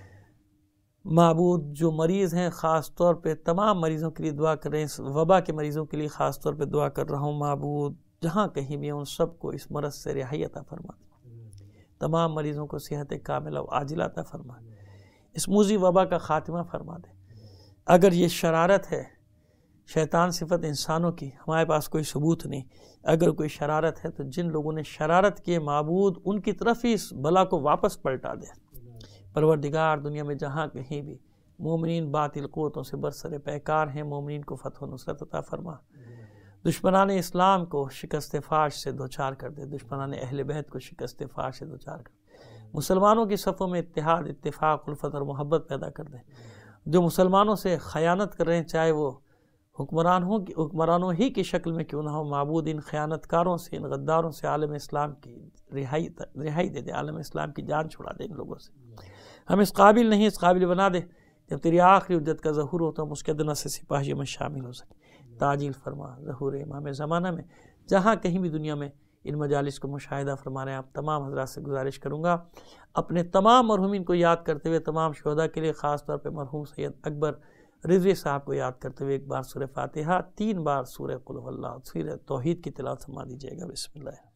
معبود جو مریض ہیں خاص طور پہ تمام مریضوں کے لیے دعا کر رہے ہیں، اس وبا کے مریضوں کے لیے خاص طور پہ دعا کر رہا ہوں. معبود جہاں کہیں بھی ہیں ان سب کو اس مرض سے رہائی عطا فرما. تمام مریضوں کو صحت کاملہ و عاجلہ عطا فرما. اس موذی وبا کا خاتمہ فرما دے. اگر یہ شرارت ہے، شیطان صفت انسانوں کی، ہمارے پاس کوئی ثبوت نہیں، اگر کوئی شرارت ہے تو جن لوگوں نے شرارت کیے معبود ان کی طرف ہی اس بلا کو واپس پلٹا دے. پروردگار دنیا میں جہاں کہیں بھی مومنین باطل قوتوں سے برسر پیکار ہیں، مومنین کو فتح و نصرت عطا فرما. دشمنان اسلام کو شکست فاش سے دوچار کر دے، دشمنان اہل بیت کو شکست فاش سے دوچار کر دے. مسلمانوں کی صفوں میں اتحاد، اتفاق، الفت اور محبت پیدا کر دے. جو مسلمانوں سے خیانت کر رہے ہیں، چاہے وہ حکمرانوں ہی کی شکل میں کیوں نہ ہو، معبود ان خیانت کاروں سے، ان غداروں سے عالم اسلام کی رہائی دے دے، عالم اسلام کی جان چھڑا دے ان لوگوں سے. ہم اس قابل نہیں، اس قابل بنا دے جب تیری آخری حجت کا ظہور ہو تو ہم اس کے ادنا سے سپاہیوں میں شامل ہو سکیں. تعجیل فرما. ظہور امام زمانہ میں جہاں کہیں بھی دنیا میں ان مجالس کو مشاہدہ فرما رہے ہیں، آپ تمام حضرات سے گزارش کروں گا اپنے تمام مرحومین کو یاد کرتے ہوئے، تمام شہداء کے لیے خاص طور پہ مرحوم سید اکبر رضوی صاحب کو یاد کرتے ہوئے ایک بار سورہ فاتحہ، 3 بار سورہ قل هو اللہ، سورہ توحید کی تلاوت فرما دیجیے گا. بسم اللہ.